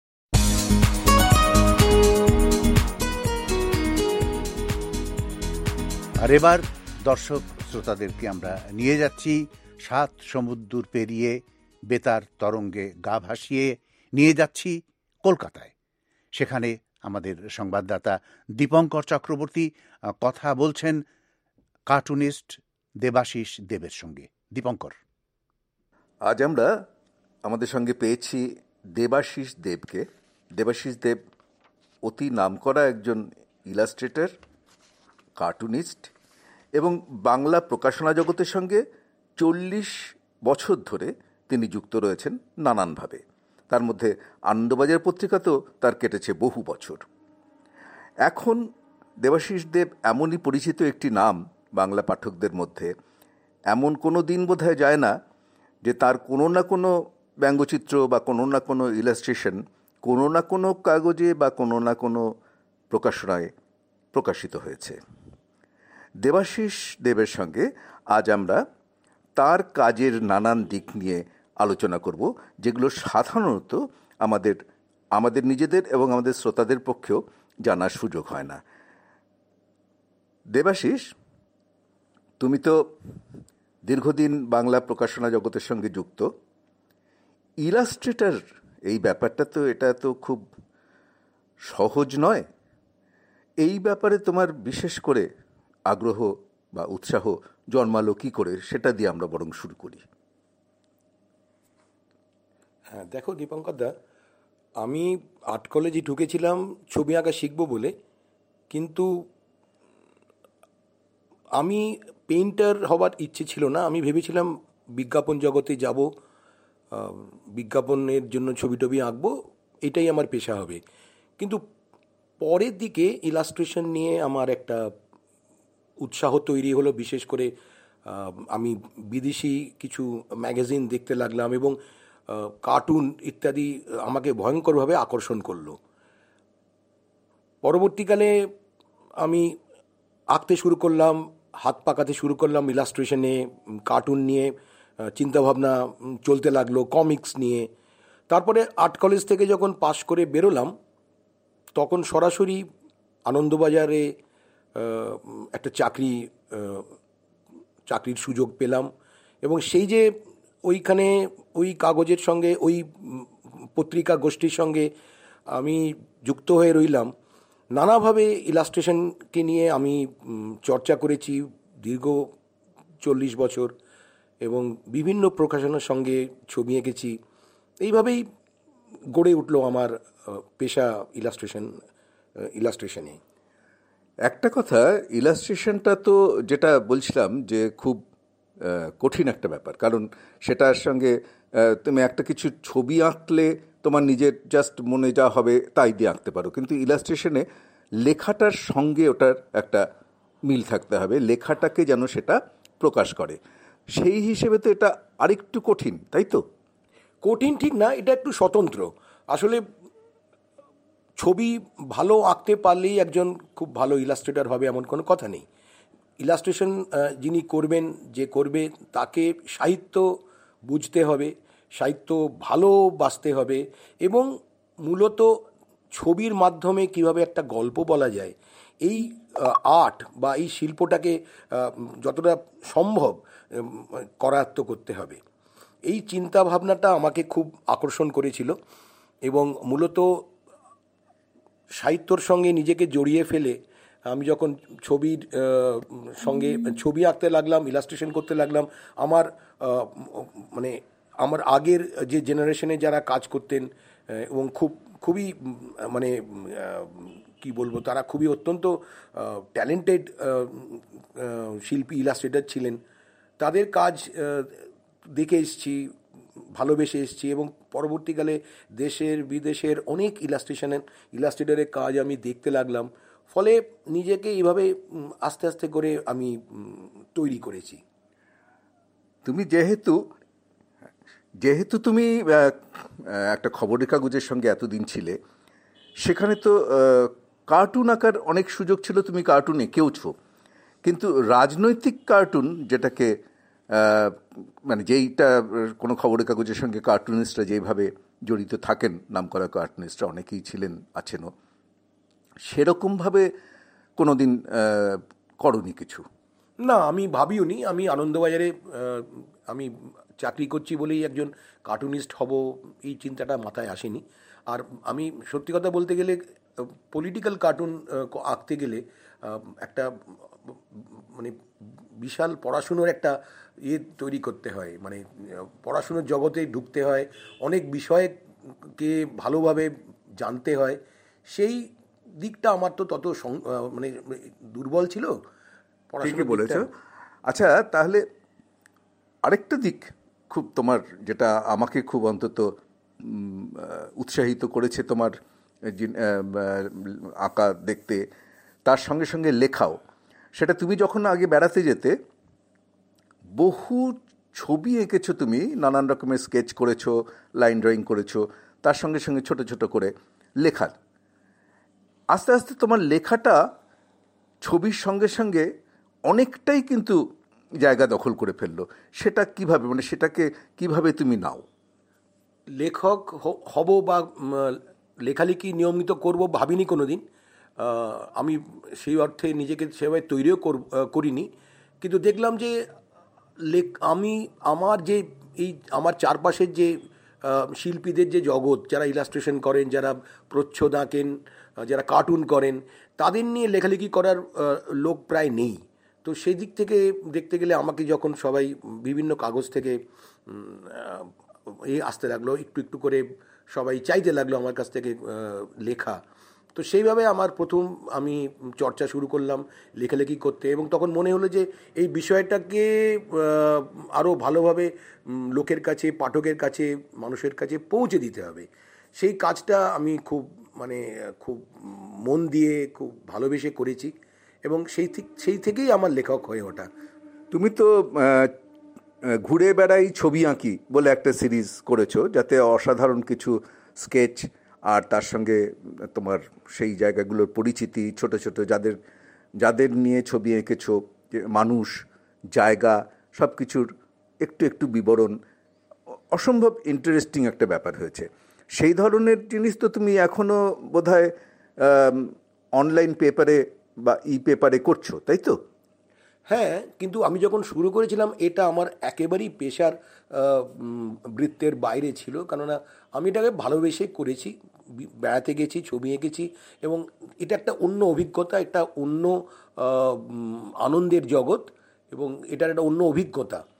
আর এবার দর্শক শ্রোতাদেরকে আমরা নিয়ে যাচ্ছি সাত সমুদ্র পেরিয়ে, বেতার তরঙ্গে গা ভাসিয়ে নিয়ে যাচ্ছি কলকাতায়। সেখানে আমাদের সংবাদদাতা দীপঙ্কর চক্রবর্তী কথা বলছেন কার্টুনিস্ট দেবাশিস দেবের সঙ্গে। দীপঙ্কর, আজ আমরা আমাদের সঙ্গে পেয়েছি দেবাশিস দেবকে। দেবাশিস দেব অতি নামকরা একজন ইলাস্ট্রেটর, কার্টুনিস্ট এবং বাংলা প্রকাশনা জগতের সঙ্গে চল্লিশ বছর ধরে তিনি যুক্ত রয়েছেন নানানভাবে। তার মধ্যে আনন্দবাজার পত্রিকাতেও তার কেটেছে বহু বছর। এখন দেবাশিস দেব এমনই পরিচিত একটি নাম বাংলা পাঠকদের মধ্যে, এমন কোনো দিন বোধহয় যায় না যে তার কোনো না কোনো ব্যঙ্গচিত্র বা কোনো না কোনো ইলাস্ট্রেশন কোনো না কোনো কাগজে বা কোনো না কোনো প্রকাশনায় প্রকাশিত হয়েছে। দেবাশিস দেবের সঙ্গে আজ আমরা তার কাজের নানান দিক নিয়ে আলোচনা করব, যেগুলো সাধারণত আমাদের আমাদের নিজেদের এবং আমাদের শ্রোতাদের পক্ষেও জানার সুযোগ হয় না। দেবাশিস, তুমি তো দীর্ঘদিন বাংলা প্রকাশনা জগতের সঙ্গে যুক্ত। ইলাস্ট্রেটর এই ব্যাপারটা তো এটা তো খুব সহজ নয়। এই ব্যাপারে তোমার বিশেষ করে আগ্রহ বা উৎসাহ জন্মালো কী করে, সেটা দিয়ে আমরা বরং শুরু করি। হ্যাঁ, দেখো দীপঙ্কর দা, আমি আর্ট কলেজে ঢুকেছিলাম ছবি আঁকা শিখবো বলে, কিন্তু আমি পেইন্টার হবার ইচ্ছে ছিল না। আমি ভেবেছিলাম বিজ্ঞাপন জগতে যাব, বিজ্ঞাপনের জন্য ছবি টবি আঁকবো, এটাই আমার পেশা হবে। কিন্তু পরের দিকে ইলাস্ট্রেশন নিয়ে আমার একটা উৎসাহ তৈরি হলো। বিশেষ করে আমি বিদেশি কিছু ম্যাগাজিন দেখতে লাগলাম এবং কার্টুন ইত্যাদি আমাকে ভয়ঙ্করভাবে আকর্ষণ করলো। পরবর্তীকালে আমি আঁকতে শুরু করলাম, হাত পাকাতে শুরু করলাম ইলাস্ট্রেশনে, কার্টুন নিয়ে চিন্তাভাবনা চলতে লাগলো, কমিক্স নিয়ে। তারপরে আর্ট কলেজ থেকে যখন পাশ করে বেরোলাম, তখন সরাসরি আনন্দবাজারে একটা চাকরি চাকরির সুযোগ পেলাম এবং সেই যে ওইখানে ওই কাগজের সঙ্গে, ওই পত্রিকা গোষ্ঠীর সঙ্গে আমি যুক্ত হয়ে রইলাম। নানাভাবে ইলাস্ট্রেশনকে নিয়ে আমি চর্চা করেছি দীর্ঘ চল্লিশ বছর এবং বিভিন্ন প্রকাশনার সঙ্গে ছবি এঁকেছি। এইভাবেই গড়ে উঠলো আমার পেশা ইলাস্ট্রেশন ইলাস্ট্রেশনে। একটা কথা, ইলাস্ট্রেশনটা তো যেটা বলছিলাম যে খুব কঠিন একটা ব্যাপার, কারণ সেটার সঙ্গে তুমি একটা কিছু ছবি আঁকলে তোমার নিজের জাস্ট মনে যা হবে তাই দিয়ে আঁকতে পারো, কিন্তু ইলাস্ট্রেশনে লেখাটার সঙ্গে ওটার একটা মিল থাকতে হবে, লেখাটাকে যেন সেটা প্রকাশ করে। সেই হিসেবে তো এটা আরেকটু কঠিন, তাই তো? কঠিন ঠিক না, এটা একটু স্বতন্ত্র। আসলে ছবি ভালো আঁকতে পারলেই একজন খুব ভালো ইলাস্ট্রেটর হবে এমন কোনো কথা নেই। ইলাস্ট্রেশন যিনি করবেন, যে করবে, তাকে সাহিত্য বুঝতে হবে, সাহিত্য ভালোবাসতে হবে, এবং মূলত ছবির মাধ্যমে কিভাবে একটা গল্প বলা যায়, এই আর্ট বা এই শিল্পটাকে যতটা সম্ভব করায়ত্ত করতে হবে। এই চিন্তা ভাবনাটা আমাকে খুব আকর্ষণ করেছিল, এবং মূলত সাহিত্যর সঙ্গে নিজেকে জড়িয়ে ফেলে আমি যখন ছবির সঙ্গে ছবি আঁকতে লাগলাম, ইলাস্ট্রেশন করতে লাগলাম, আমার মানে আমার আগের যে জেনারেশনে যারা কাজ করতেন এবং খুব খুবই মানে কি বলবো, তারা খুবই অত্যন্ত ট্যালেন্টেড শিল্পী ইলাস্ট্রেটর ছিলেন, তাদের কাজ দেখে এসেছি, ভালোবেসে এসেছি, এবং পরবর্তীকালে দেশের বিদেশের অনেক ইলাস্ট্রেশনের ইলাস্ট্রেটরের কাজ আমি দেখতে লাগলাম। ফলে নিজেকে এইভাবে আস্তে আস্তে করে আমি তৈরি করেছি। তুমি যেহেতু যেহেতু তুমি একটা খবরের কাগজের সঙ্গে এতদিন ছিলে, সেখানে তো কার্টুন আঁকার অনেক সুযোগ ছিল, তুমি কার্টুন এঁকেওছো, কিন্তু রাজনৈতিক কার্টুন, যেটাকে মানে যেইটা কোনো খবরের কাগজের সঙ্গে কার্টুনিস্টরা যেভাবে জড়িত থাকেন, নামকরা কার্টুনিস্টরা অনেকেই ছিলেন, আছেনও, সেরকমভাবে কোনো দিন করনি কিছু? না, আমি ভাবিও নি। আমি আনন্দবাজারে আমি চাকরি করছি বলেই একজন কার্টুনিস্ট হব, এই চিন্তাটা মাথায় আসেনি। আর আমি সত্যি কথা বলতে গেলে পলিটিক্যাল কার্টুন আঁকতে গেলে একটা মানে বিশাল পড়াশুনোর একটা ইয়ে তৈরি করতে হয়, মানে পড়াশুনোর জগতে ঢুকতে হয়, অনেক বিষয়কে ভালোভাবে জানতে হয়। সেই দিকটা আমার তো তত মানে দুর্বল ছিল। ঠিকই বলেছ। আচ্ছা, তাহলে আরেকটা দিক খুব তোমার, যেটা আমাকে খুব অন্তত উৎসাহিত করেছে তোমার আঁকা দেখতে, তার সঙ্গে সঙ্গে লেখাও, সেটা তুমি যখন আগে বেড়াতে যেতে বহু ছবি এঁকেছো, তুমি নানান রকমের স্কেচ করেছো, লাইন ড্রয়িং করেছো, তার সঙ্গে সঙ্গে ছোট ছোট করে লেখার, আস্তে আস্তে তোমার লেখাটা ছবির সঙ্গে সঙ্গে অনেকটাই কিন্তু জায়গা দখল করে ফেললো। সেটা কিভাবে, মানে সেটাকে কিভাবে তুমি নাও? লেখক হব বা লেখালেখি নিয়মিত করব ভাবিনি কোনো দিন। আমি সেই অর্থে নিজেকে সেভাবে তৈরিও করিনি, কিন্তু দেখলাম যে লেখ আমি আমার যে এই আমার চারপাশের যে শিল্পীদের যে জগৎ, যারা ইলাস্ট্রেশন করেন, যারা প্রচ্ছদ আঁকেন, যারা কার্টুন করেন, তাদের নিয়ে লেখালেখি করার লোক প্রায় নেই। তো সেই দিক থেকে দেখতে গেলে আমাকে যখন সবাই বিভিন্ন কাগজ থেকে এই আসতে লাগলো, একটু একটু করে সবাই চাইতে লাগলো আমার কাছ থেকে লেখা, তো সেইভাবে আমার প্রথম আমি চর্চা শুরু করলাম লেখালেখি করতে। এবং তখন মনে হলো যে এই বিষয়টাকে আরও ভালোভাবে লোকের কাছে, পাঠকের কাছে, মানুষের কাছে পৌঁছে দিতে হবে। সেই কাজটা আমি খুব মানে খুব মন দিয়ে খুব ভালোবেসে করেছি, এবং সেই সেই থেকেই আমার লেখক হয়ে ওঠা। তুমি তো ঘুরে বেড়াই ছবি আঁকি বলে একটা সিরিজ করেছো, যাতে অসাধারণ কিছু স্কেচ আর তার সঙ্গে তোমার সেই জায়গাগুলোর পরিচিতি, ছোট ছোট যাদের যাদের নিয়ে ছবি এঁকেছো, মানুষ, জায়গা, সব কিছুর একটু একটু বিবরণ, অসম্ভব ইন্টারেস্টিং একটা ব্যাপার হয়েছে। সেই ধরনের জিনিস তো তুমি এখনও বোধহয় অনলাইন পেপারে বা ই পেপারে করছো, তাই তো? হ্যাঁ, কিন্তু আমি যখন শুরু করেছিলাম এটা আমার একেবারেই পেশার বৃত্তের বাইরে ছিল, কেননা আমি এটাকে ভালোবেসে করেছি, বেড়াতে গেছি, ছবি এঁকেছি, এবং এটা একটা অন্য অভিজ্ঞতা, একটা অন্য আনন্দের জগৎ, এবং এটার একটা অন্য অভিজ্ঞতা।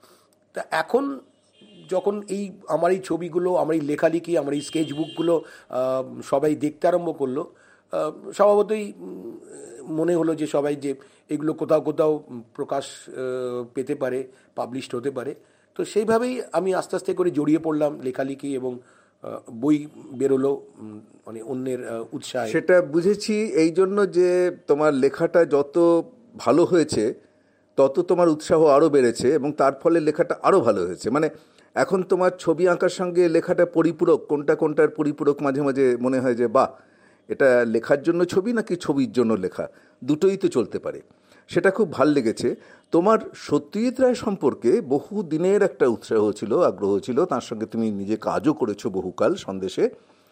তা এখন যখন এই আমার এই ছবিগুলো, আমার এই লেখালেখি, আমার এই স্কেচ বুকগুলো সবাই দেখতে আরম্ভ করলো, স্বভাবতই মনে হলো যে সবাই যে এগুলো কোথাও কোথাও প্রকাশ পেতে পারে, পাবলিশড হতে পারে। তো সেইভাবেই আমি আস্তে আস্তে করে জড়িয়ে পড়লাম লেখালেখি, এবং বই বেরোলো মানে অন্যের উৎসাহ। সেটা বুঝেছি এই জন্য যে তোমার লেখাটা যত ভালো হয়েছে তত তোমার উৎসাহ আরও বেড়েছে, এবং তার ফলে লেখাটা আরও ভালো হয়েছে। মানে এখন তোমার ছবি আঁকার সঙ্গে লেখাটা পরিপূরক, কোনটা কোনটার পরিপূরক মাঝে মাঝে মনে হয় যে বাহ, এটা লেখার জন্য ছবি নাকি ছবির জন্য লেখা, দুটোই তো চলতে পারে। সেটা খুব ভাল লেগেছে। তোমার সত্যজিৎ রায় সম্পর্কে বহু দিনের একটা উৎসাহ ছিল, আগ্রহ ছিল, তার সঙ্গে তুমি নিজে কাজও করেছো বহুকাল সন্দেশে,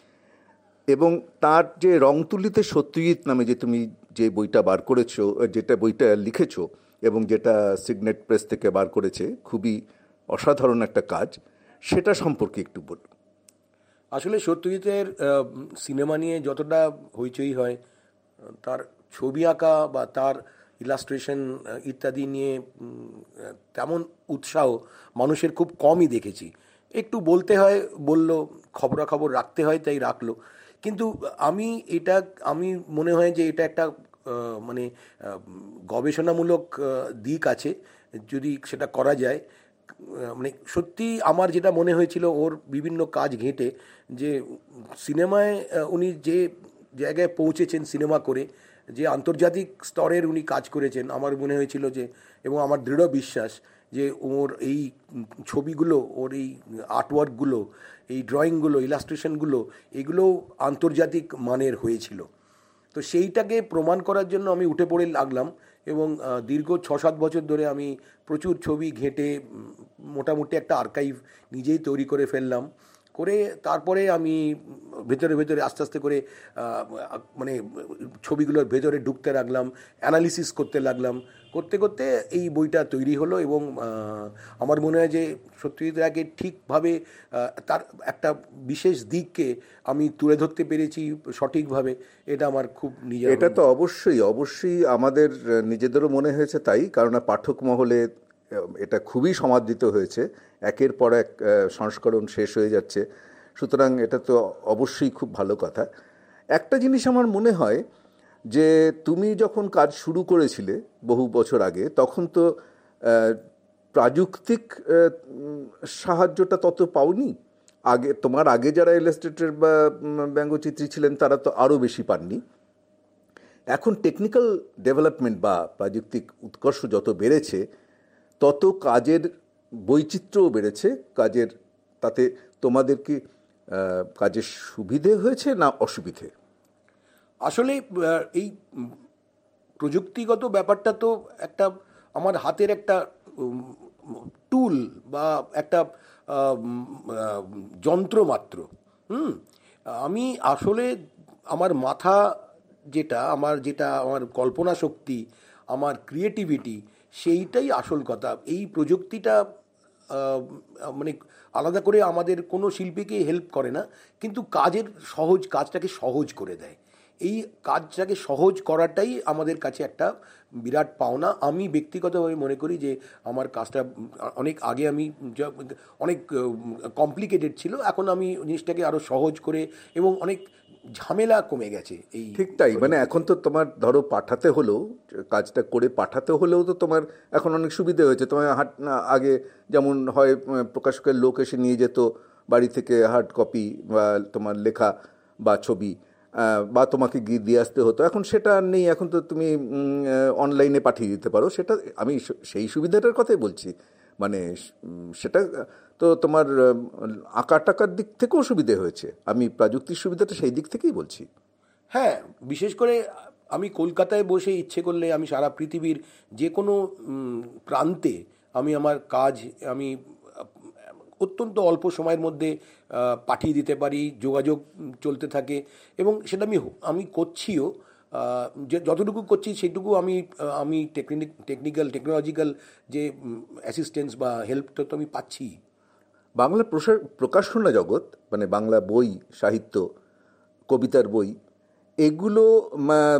এবং তার যে রংতুলিতে সত্যজিৎ নামে যে তুমি যে বইটা বার করেছো, যেটা বইটা লিখেছো এবং যেটা সিগনেট প্রেস থেকে বার করেছে, খুবই অসাধারণ একটা কাজ, সেটা সম্পর্কে একটু বল। আসলে সত্যজিতের সিনেমা নিয়ে যতটা হইচই হয়, তার ছবি আঁকা বা তার ইলাস্ট্রেশন ইত্যাদি নিয়ে তেমন উৎসাহ মানুষের খুব কমই দেখেছি। একটু বলতে হয় বলল, খবরাখবর রাখতে হয় তাই রাখলো, কিন্তু আমি এটা আমি মনে হয় যে এটা একটা মানে গবেষণামূলক দিক আছে, যদি সেটা করা যায়। মানে সত্যি আমার যেটা মনে হয়েছিল ওর বিভিন্ন কাজ ঘেঁটে, যে সিনেমায় উনি যে জায়গায় পৌঁছেছেন সিনেমা করে, যে আন্তর্জাতিক স্তরের উনি কাজ করেছেন, আমার মনে হয়েছিল যে, এবং আমার দৃঢ় বিশ্বাস যে ওর এই ছবিগুলো, ওর এই আর্টওয়ার্কগুলো, এই ড্রয়িংগুলো, ইলাস্ট্রেশনগুলো, এগুলো আন্তর্জাতিক মানের হয়েছিল। তো সেইটাকে প্রমাণ করার জন্য আমি উঠে পড়ে লাগলাম, এবং দীর্ঘ ছ সাত বছর ধরে আমি প্রচুর ছবি ঘেঁটে মোটামুটি একটা আর্কাইভ নিজেই তৈরি করে ফেললাম। করে তারপরে আমি ভেতরে ভেতরে আস্তে আস্তে করে মানে ছবিগুলোর ভেতরে ঢুকতে লাগলাম, অ্যানালিসিস করতে লাগলাম। করতে করতে এই বইটা তৈরি হলো, এবং আমার মনে হয় যে সত্যজিৎ রায়কে ঠিকভাবে তার একটা বিশেষ দিককে আমি তুলে ধরতে পেরেছি সঠিকভাবে, এটা আমার খুব নিজের। এটা তো অবশ্যই অবশ্যই আমাদের নিজেদেরও মনে হয়েছে তাই, কারণ পাঠক মহলে এটা খুবই সমাদৃত হয়েছে, একের পর এক সংস্করণ শেষ হয়ে যাচ্ছে, সুতরাং এটা তো অবশ্যই খুব ভালো কথা। একটা জিনিস আমার মনে হয় যে তুমি যখন কাজ শুরু করেছিলে বহু বছর আগে, তখন তো প্রাযুক্তিক সাহায্যটা তত পাওনি। আগে তোমার আগে যারা ইলাস্ট্রেটর বা ব্যঙ্গচিত্রী ছিলেন তারা তো আরও বেশি পাননি। এখন টেকনিক্যাল ডেভেলপমেন্ট বা প্রাযুক্তিক উৎকর্ষ যত বেড়েছে, তত কাজের বৈচিত্র্যও বেড়েছে। কাজের তাতে তোমাদের কি কাজের সুবিধে হয়েছে না অসুবিধে? আসলে এই প্রযুক্তিগত ব্যাপারটা তো একটা আমার হাতের একটা টুল বা একটা যন্ত্র মাত্র। হুম আমি আসলে আমার মাথা যেটা আমার যেটা আমার কল্পনা শক্তি, আমার ক্রিয়েটিভিটি, সেইটাই আসল কথা। এই প্রযুক্তিটা মানে আলাদা করে আমাদের কোনো শিল্পীকে হেল্প করে না, কিন্তু কাজের সহজ কাজটাকে সহজ করে দেয়। এই কাজটাকে সহজ করাটাই আমাদের কাছে একটা বিরাট পাওনা। আমি ব্যক্তিগতভাবে মনে করি যে আমার কাজটা অনেক আগে আমি অনেক কমপ্লিকেটেড ছিল, এখন আমি জিনিসটাকে আরও সহজ করে এবং অনেক ঝামেলা কমে গেছে। এই ঠিক তাই, মানে এখন তো তোমার ধরো পাঠাতে হলেও, কাজটা করে পাঠাতে হলেও তো তোমার এখন অনেক সুবিধা হয়েছে। তোমার হাট আগে যেমন হয় প্রকাশকের লোক এসে নিয়ে যেত বাড়ি থেকে হার্ড কপি বা তোমার লেখা বা ছবি, বা তোমাকে গিয়ে দিয়ে আসতে হতো, এখন সেটা নেই। এখন তো তুমি অনলাইনে পাঠিয়ে দিতে পারো। সেটা আমি সেই সুবিধাটার কথাই বলছি। মানে সেটা তো তোমার আঁকা টাকার দিক থেকেও সুবিধে হয়েছে। আমি প্রযুক্তির সুবিধাটা সেই দিক থেকেই বলছি। হ্যাঁ, বিশেষ করে আমি কলকাতায় বসে ইচ্ছে করলে আমি সারা পৃথিবীর যে কোনো প্রান্তে আমি আমার কাজ আমি অত্যন্ত অল্প সময়ের মধ্যে পাঠিয়ে দিতে পারি, যোগাযোগ চলতে থাকে, এবং সেটা আমি আমি করছিও। যে যতটুকু করছি সেটুকু আমি আমি টেকনিক টেকনিক্যাল টেকনোলজিক্যাল যে অ্যাসিস্ট্যান্স বা হেল্পটা তো আমি পাচ্ছি। বাংলা প্রকাশনা জগৎ মানে বাংলা বই, সাহিত্য, কবিতার বই, এগুলো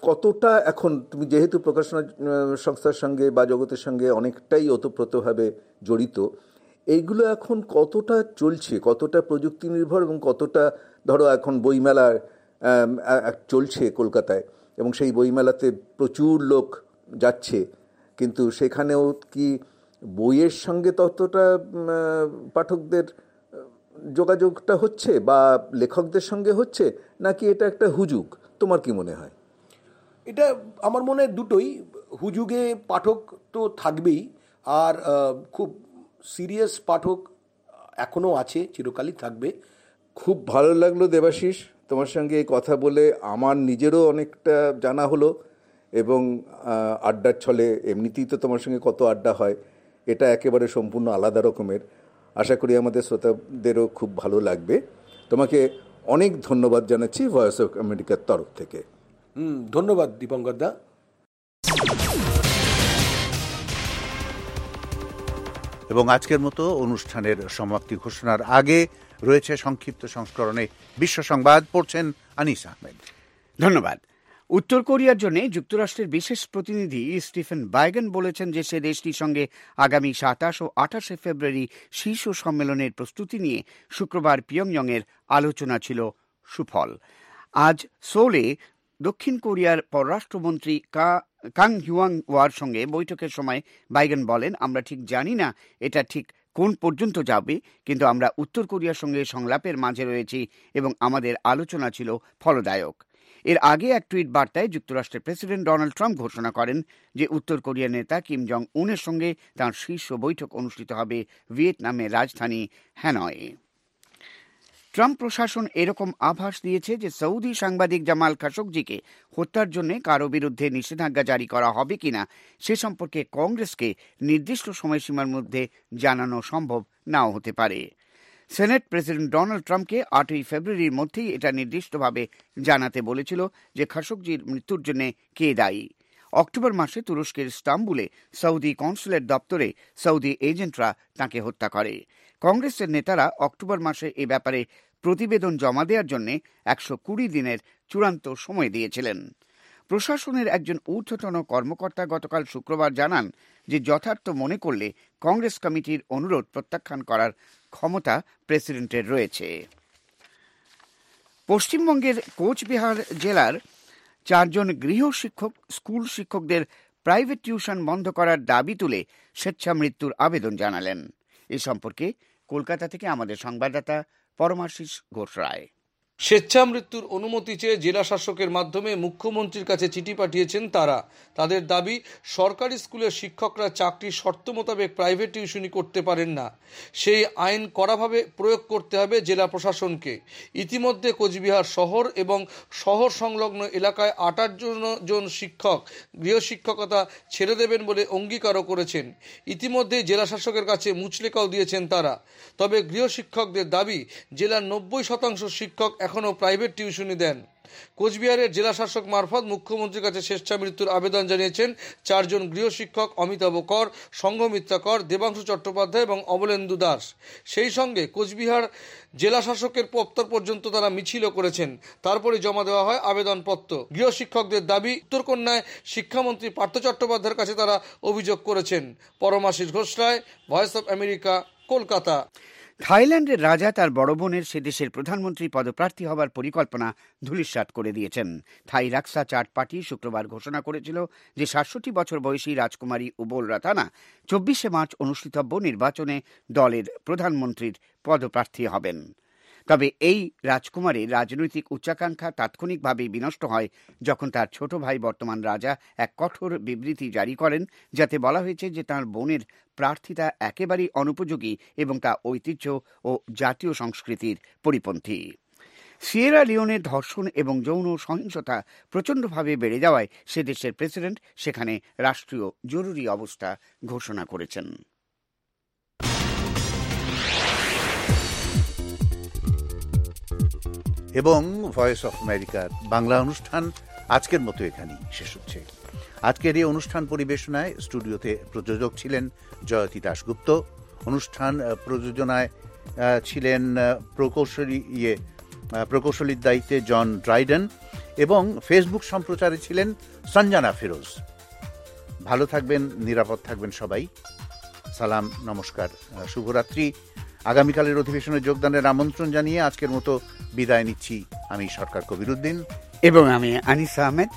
কতটা এখন তুমি যেহেতু প্রকাশনা সংস্থার সঙ্গে বা জগতের সঙ্গে অনেকটাই ওতপ্রোতভাবে জড়িত, এইগুলো এখন কতটা চলছে, কতটা প্রযুক্তি নির্ভর এবং কতটা ধরো এখন বইমেলা চলছে কলকাতায় এবং সেই বইমেলাতে প্রচুর লোক যাচ্ছে, কিন্তু সেখানেও কি বইয়ের সঙ্গে ততটা পাঠকদের যোগাযোগটা হচ্ছে বা লেখকদের সঙ্গে হচ্ছে, নাকি এটা একটা হুজুগ? তোমার কি মনে হয়? এটা আমার মনে হয় দুটোই। হুজুগে পাঠক তো থাকবেই, আর খুব সিরিয়াস পাঠক এখনও আছে, চিরকালই থাকবে। খুব ভালো লাগলো দেবাশিস তোমার সঙ্গে এই কথা বলে, আমার নিজেরও অনেকটা জানা হলো এবং আড্ডার ছলে এমনিতেই তো তোমার সঙ্গে কত আড্ডা হয়, এটা একেবারে সম্পূর্ণ আলাদা রকমের। আশা করি আমাদের শ্রোতাদেরও খুব ভালো লাগবে। তোমাকে অনেক ধন্যবাদ জানাচ্ছি ভয়েস অফ আমেরিকার তরফ থেকে। হুম, ধন্যবাদ দীপঙ্কর দা। এবং আজকের মতো অনুষ্ঠানের সমাপ্তি ঘোষণার আগে রয়েছে সংক্ষিপ্ত সংস্করণে বিশ্ব সংবাদ, পড়ছেন আনিস আহমেদ। ধন্যবাদ। উত্তর কোরিয়ার জন্য যুক্তরাষ্ট্রের বিশেষ প্রতিনিধি স্টিফেন বাইগেন বলেছেন যে সে দেশটির সঙ্গে আগামী সাতাশ ও আঠাশে ফেব্রুয়ারি শীর্ষ সম্মেলনের প্রস্তুতি নিয়ে শুক্রবার পিয়ংইয়ংয়ের আলোচনা ছিল সুফল। আজ সোলে দক্ষিণ কোরিয়ার পররাষ্ট্রমন্ত্রী কা কাং হিউয়াং ওয়ার সঙ্গে বৈঠকের সময় বাইগেন বলেন, আমরা ঠিক জানি না এটা ঠিক কোন পর্যন্ত যাবে, কিন্তু আমরা উত্তর কোরিয়ার সঙ্গে সংলাপের মাঝে রয়েছি এবং আমাদের আলোচনা ছিল ফলদায়ক। এর আগে এক টুইট বার্তায় যুক্তরাষ্ট্রের প্রেসিডেন্ট ডোনাল্ড ট্রাম্প ঘোষণা করেন যে উত্তর কোরিয়ার নেতা কিম জং উনের সঙ্গে তাঁর শীর্ষ বৈঠক অনুষ্ঠিত হবে ভিয়েতনামের রাজধানী হ্যানয়ে। ট্রাম্প প্রশাসন এরকম আভাস দিয়েছে যে সৌদি সাংবাদিক জামাল খাশোগজিকে হত্যার জন্য কারো বিরুদ্ধে নিষেধাজ্ঞা জারি করা হবে কিনা সে সম্পর্কে কংগ্রেসকে নির্দিষ্ট সময়সীমার মধ্যে জানানো সম্ভব নাও হতে পারে। সেনেট প্রেসিডেন্ট ডোনাল্ড ট্রাম্পকে আটই ফেব্রুয়ারির মধ্যেই এটা নির্দিষ্টভাবে জানাতে বলেছিল যে খাশোগজির মৃত্যুর জন্য কে দায়ী। অক্টোবর মাসে তুরস্কের ইস্তাম্বুলে সৌদি কনসুলেট দপ্তরে সৌদি এজেন্টরা তাঁকে হত্যা করে। কংগ্রেসের নেতারা অক্টোবর মাসে এ ব্যাপারে প্রতিবেদন জমা দেওয়ার জন্য একশো কুড়ি দিনের চূড়ান্ত সময় দিয়েছিলেন। প্রশাসনের একজন ঊর্ধ্বতন কর্মকর্তা গতকাল শুক্রবার জানান যে যথার্থ মনে করলে কংগ্রেস কমিটির অনুরোধ প্রত্যাখ্যান করার ক্ষমতা প্রেসিডেন্টের রয়েছে। পশ্চিমবঙ্গের কোচবিহার জেলার চারজন গৃহ শিক্ষক স্কুল শিক্ষকদের প্রাইভেট টিউশন বন্ধ করার দাবি তুলে স্বেচ্ছা মৃত্যুর আবেদন জানালেন। এ সম্পর্কে কলকাতা থেকে আমাদের সংবাদদাতা পরমাশিস ঘোষ রায়। স্বেচ্ছা মৃত্যুর অনুমতি চেয়ে জেলা শাসকের মাধ্যমে মুখ্যমন্ত্রীর কাছে চিঠি পাঠিয়েছেন তারা। তাদের দাবি, সরকারি স্কুলের শিক্ষকরা চাকরির শর্ত মোতাবেক প্রাইভেট টিউশনি করতে পারেন না, সেই আইন কড়াভাবে প্রয়োগ করতে হবে জেলা প্রশাসনকে। ইতিমধ্যে কোচবিহার শহর এবং শহর সংলগ্ন এলাকায় আটান্ন জন শিক্ষক গৃহশিক্ষকতা ছেড়ে দেবেন বলে অঙ্গীকারও করেছেন। ইতিমধ্যে জেলা শাসকের কাছে মুচলেকাও দিয়েছেন তারা। তবে গৃহশিক্ষকদের দাবি, জেলার নব্বই শতাংশ শিক্ষক এখনও প্রাইভেট টিউশনি দেন। কোচবিহারের জেলা শাসক মারফত মুখ্যমন্ত্রীর কাছে স্বেচ্ছা মৃত্যুর আবেদন জানিয়েছেন চারজন গৃহশিক্ষক, অমিতাভ কর, সংঘমিত্রা কর, দেবাংশু চট্টোপাধ্যায় এবং অবলেন্দু দাস। সেই সঙ্গে কোচবিহার জেলা শাসকের দপ্তর পর্যন্ত তারা মিছিলও করেছেন। তারপরে জমা দেওয়া হয় আবেদনপত্র। গৃহশিক্ষকদের দাবি, উত্তরকন্যায় শিক্ষামন্ত্রী পার্থ চট্টোপাধ্যায়ের কাছে তারা অভিযোগ করেছেন। Paramashis Ghosh Roy, voice of America, Kolkata. থাইল্যান্ডের রাজা তার বড় বোনের সে দেশের প্রধানমন্ত্রী পদপ্রার্থী হবার পরিকল্পনা ধূলিসাৎ করে দিয়েছেন। থাই রাক্সা চার্ট পার্টি শুক্রবার ঘোষণা করেছিল যে সাতষট্টি বছর বয়সী রাজকুমারী উবোল রাতানা চব্বিশে মার্চ অনুষ্ঠিতব্য নির্বাচনে দলের প্রধানমন্ত্রীর পদপ্রার্থী হবেন। তবে এই রাজকুমারীর রাজনৈতিক উচ্চাকাঙ্ক্ষা তাৎক্ষণিকভাবে বিনষ্ট হয় যখন তার ছোট ভাই বর্তমান রাজা এক কঠোর বিবৃতি জারি করেন, যাতে বলা হয়েছে যে তাঁর বোনের প্রার্থিতা একেবারেই অনুপযোগী এবং তা ঐতিহ্য ও জাতীয় সংস্কৃতির পরিপন্থী। সিয়েরা লিওনের ধর্ষণ এবং যৌন সহিংসতা প্রচণ্ডভাবে বেড়ে যাওয়ায় সে দেশের প্রেসিডেন্ট সেখানে রাষ্ট্রীয় জরুরি অবস্থা ঘোষণা করেছেন। এবং ভয়েস অফ আমেরিকার বাংলা অনুষ্ঠান আজকের মতো এখানেই শেষ হচ্ছে। আজকের এই অনুষ্ঠান পরিবেশনায় স্টুডিওতে প্রযোজক ছিলেন জয়তী দাশগুপ্ত, অনুষ্ঠান প্রযোজনায় ছিলেন প্রকৌশলী ইয়ে প্রকৌশলীর দায়িত্বে জন ড্রাইডেন এবং ফেসবুক সম্প্রচারে ছিলেন সঞ্জানা ফিরোজ। ভালো থাকবেন, নিরাপদ থাকবেন সবাই। সালাম, নমস্কার, শুভরাত্রি। আগামীকালের অধিবেশনে যোগদানের আমন্ত্রণ জানিয়ে আজকের মতো বিদায় নিচ্ছি আমি সরকার কবিরউদ্দিন এবং আমি Anis Ahmed.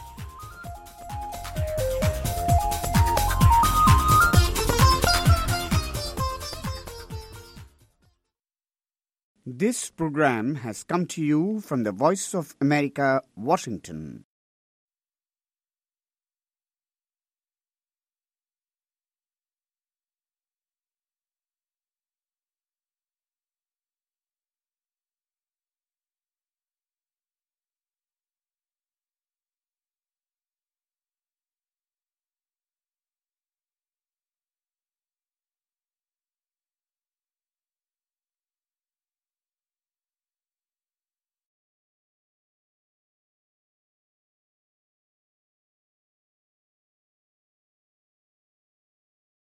This program has come to you from the Voice of America, Washington.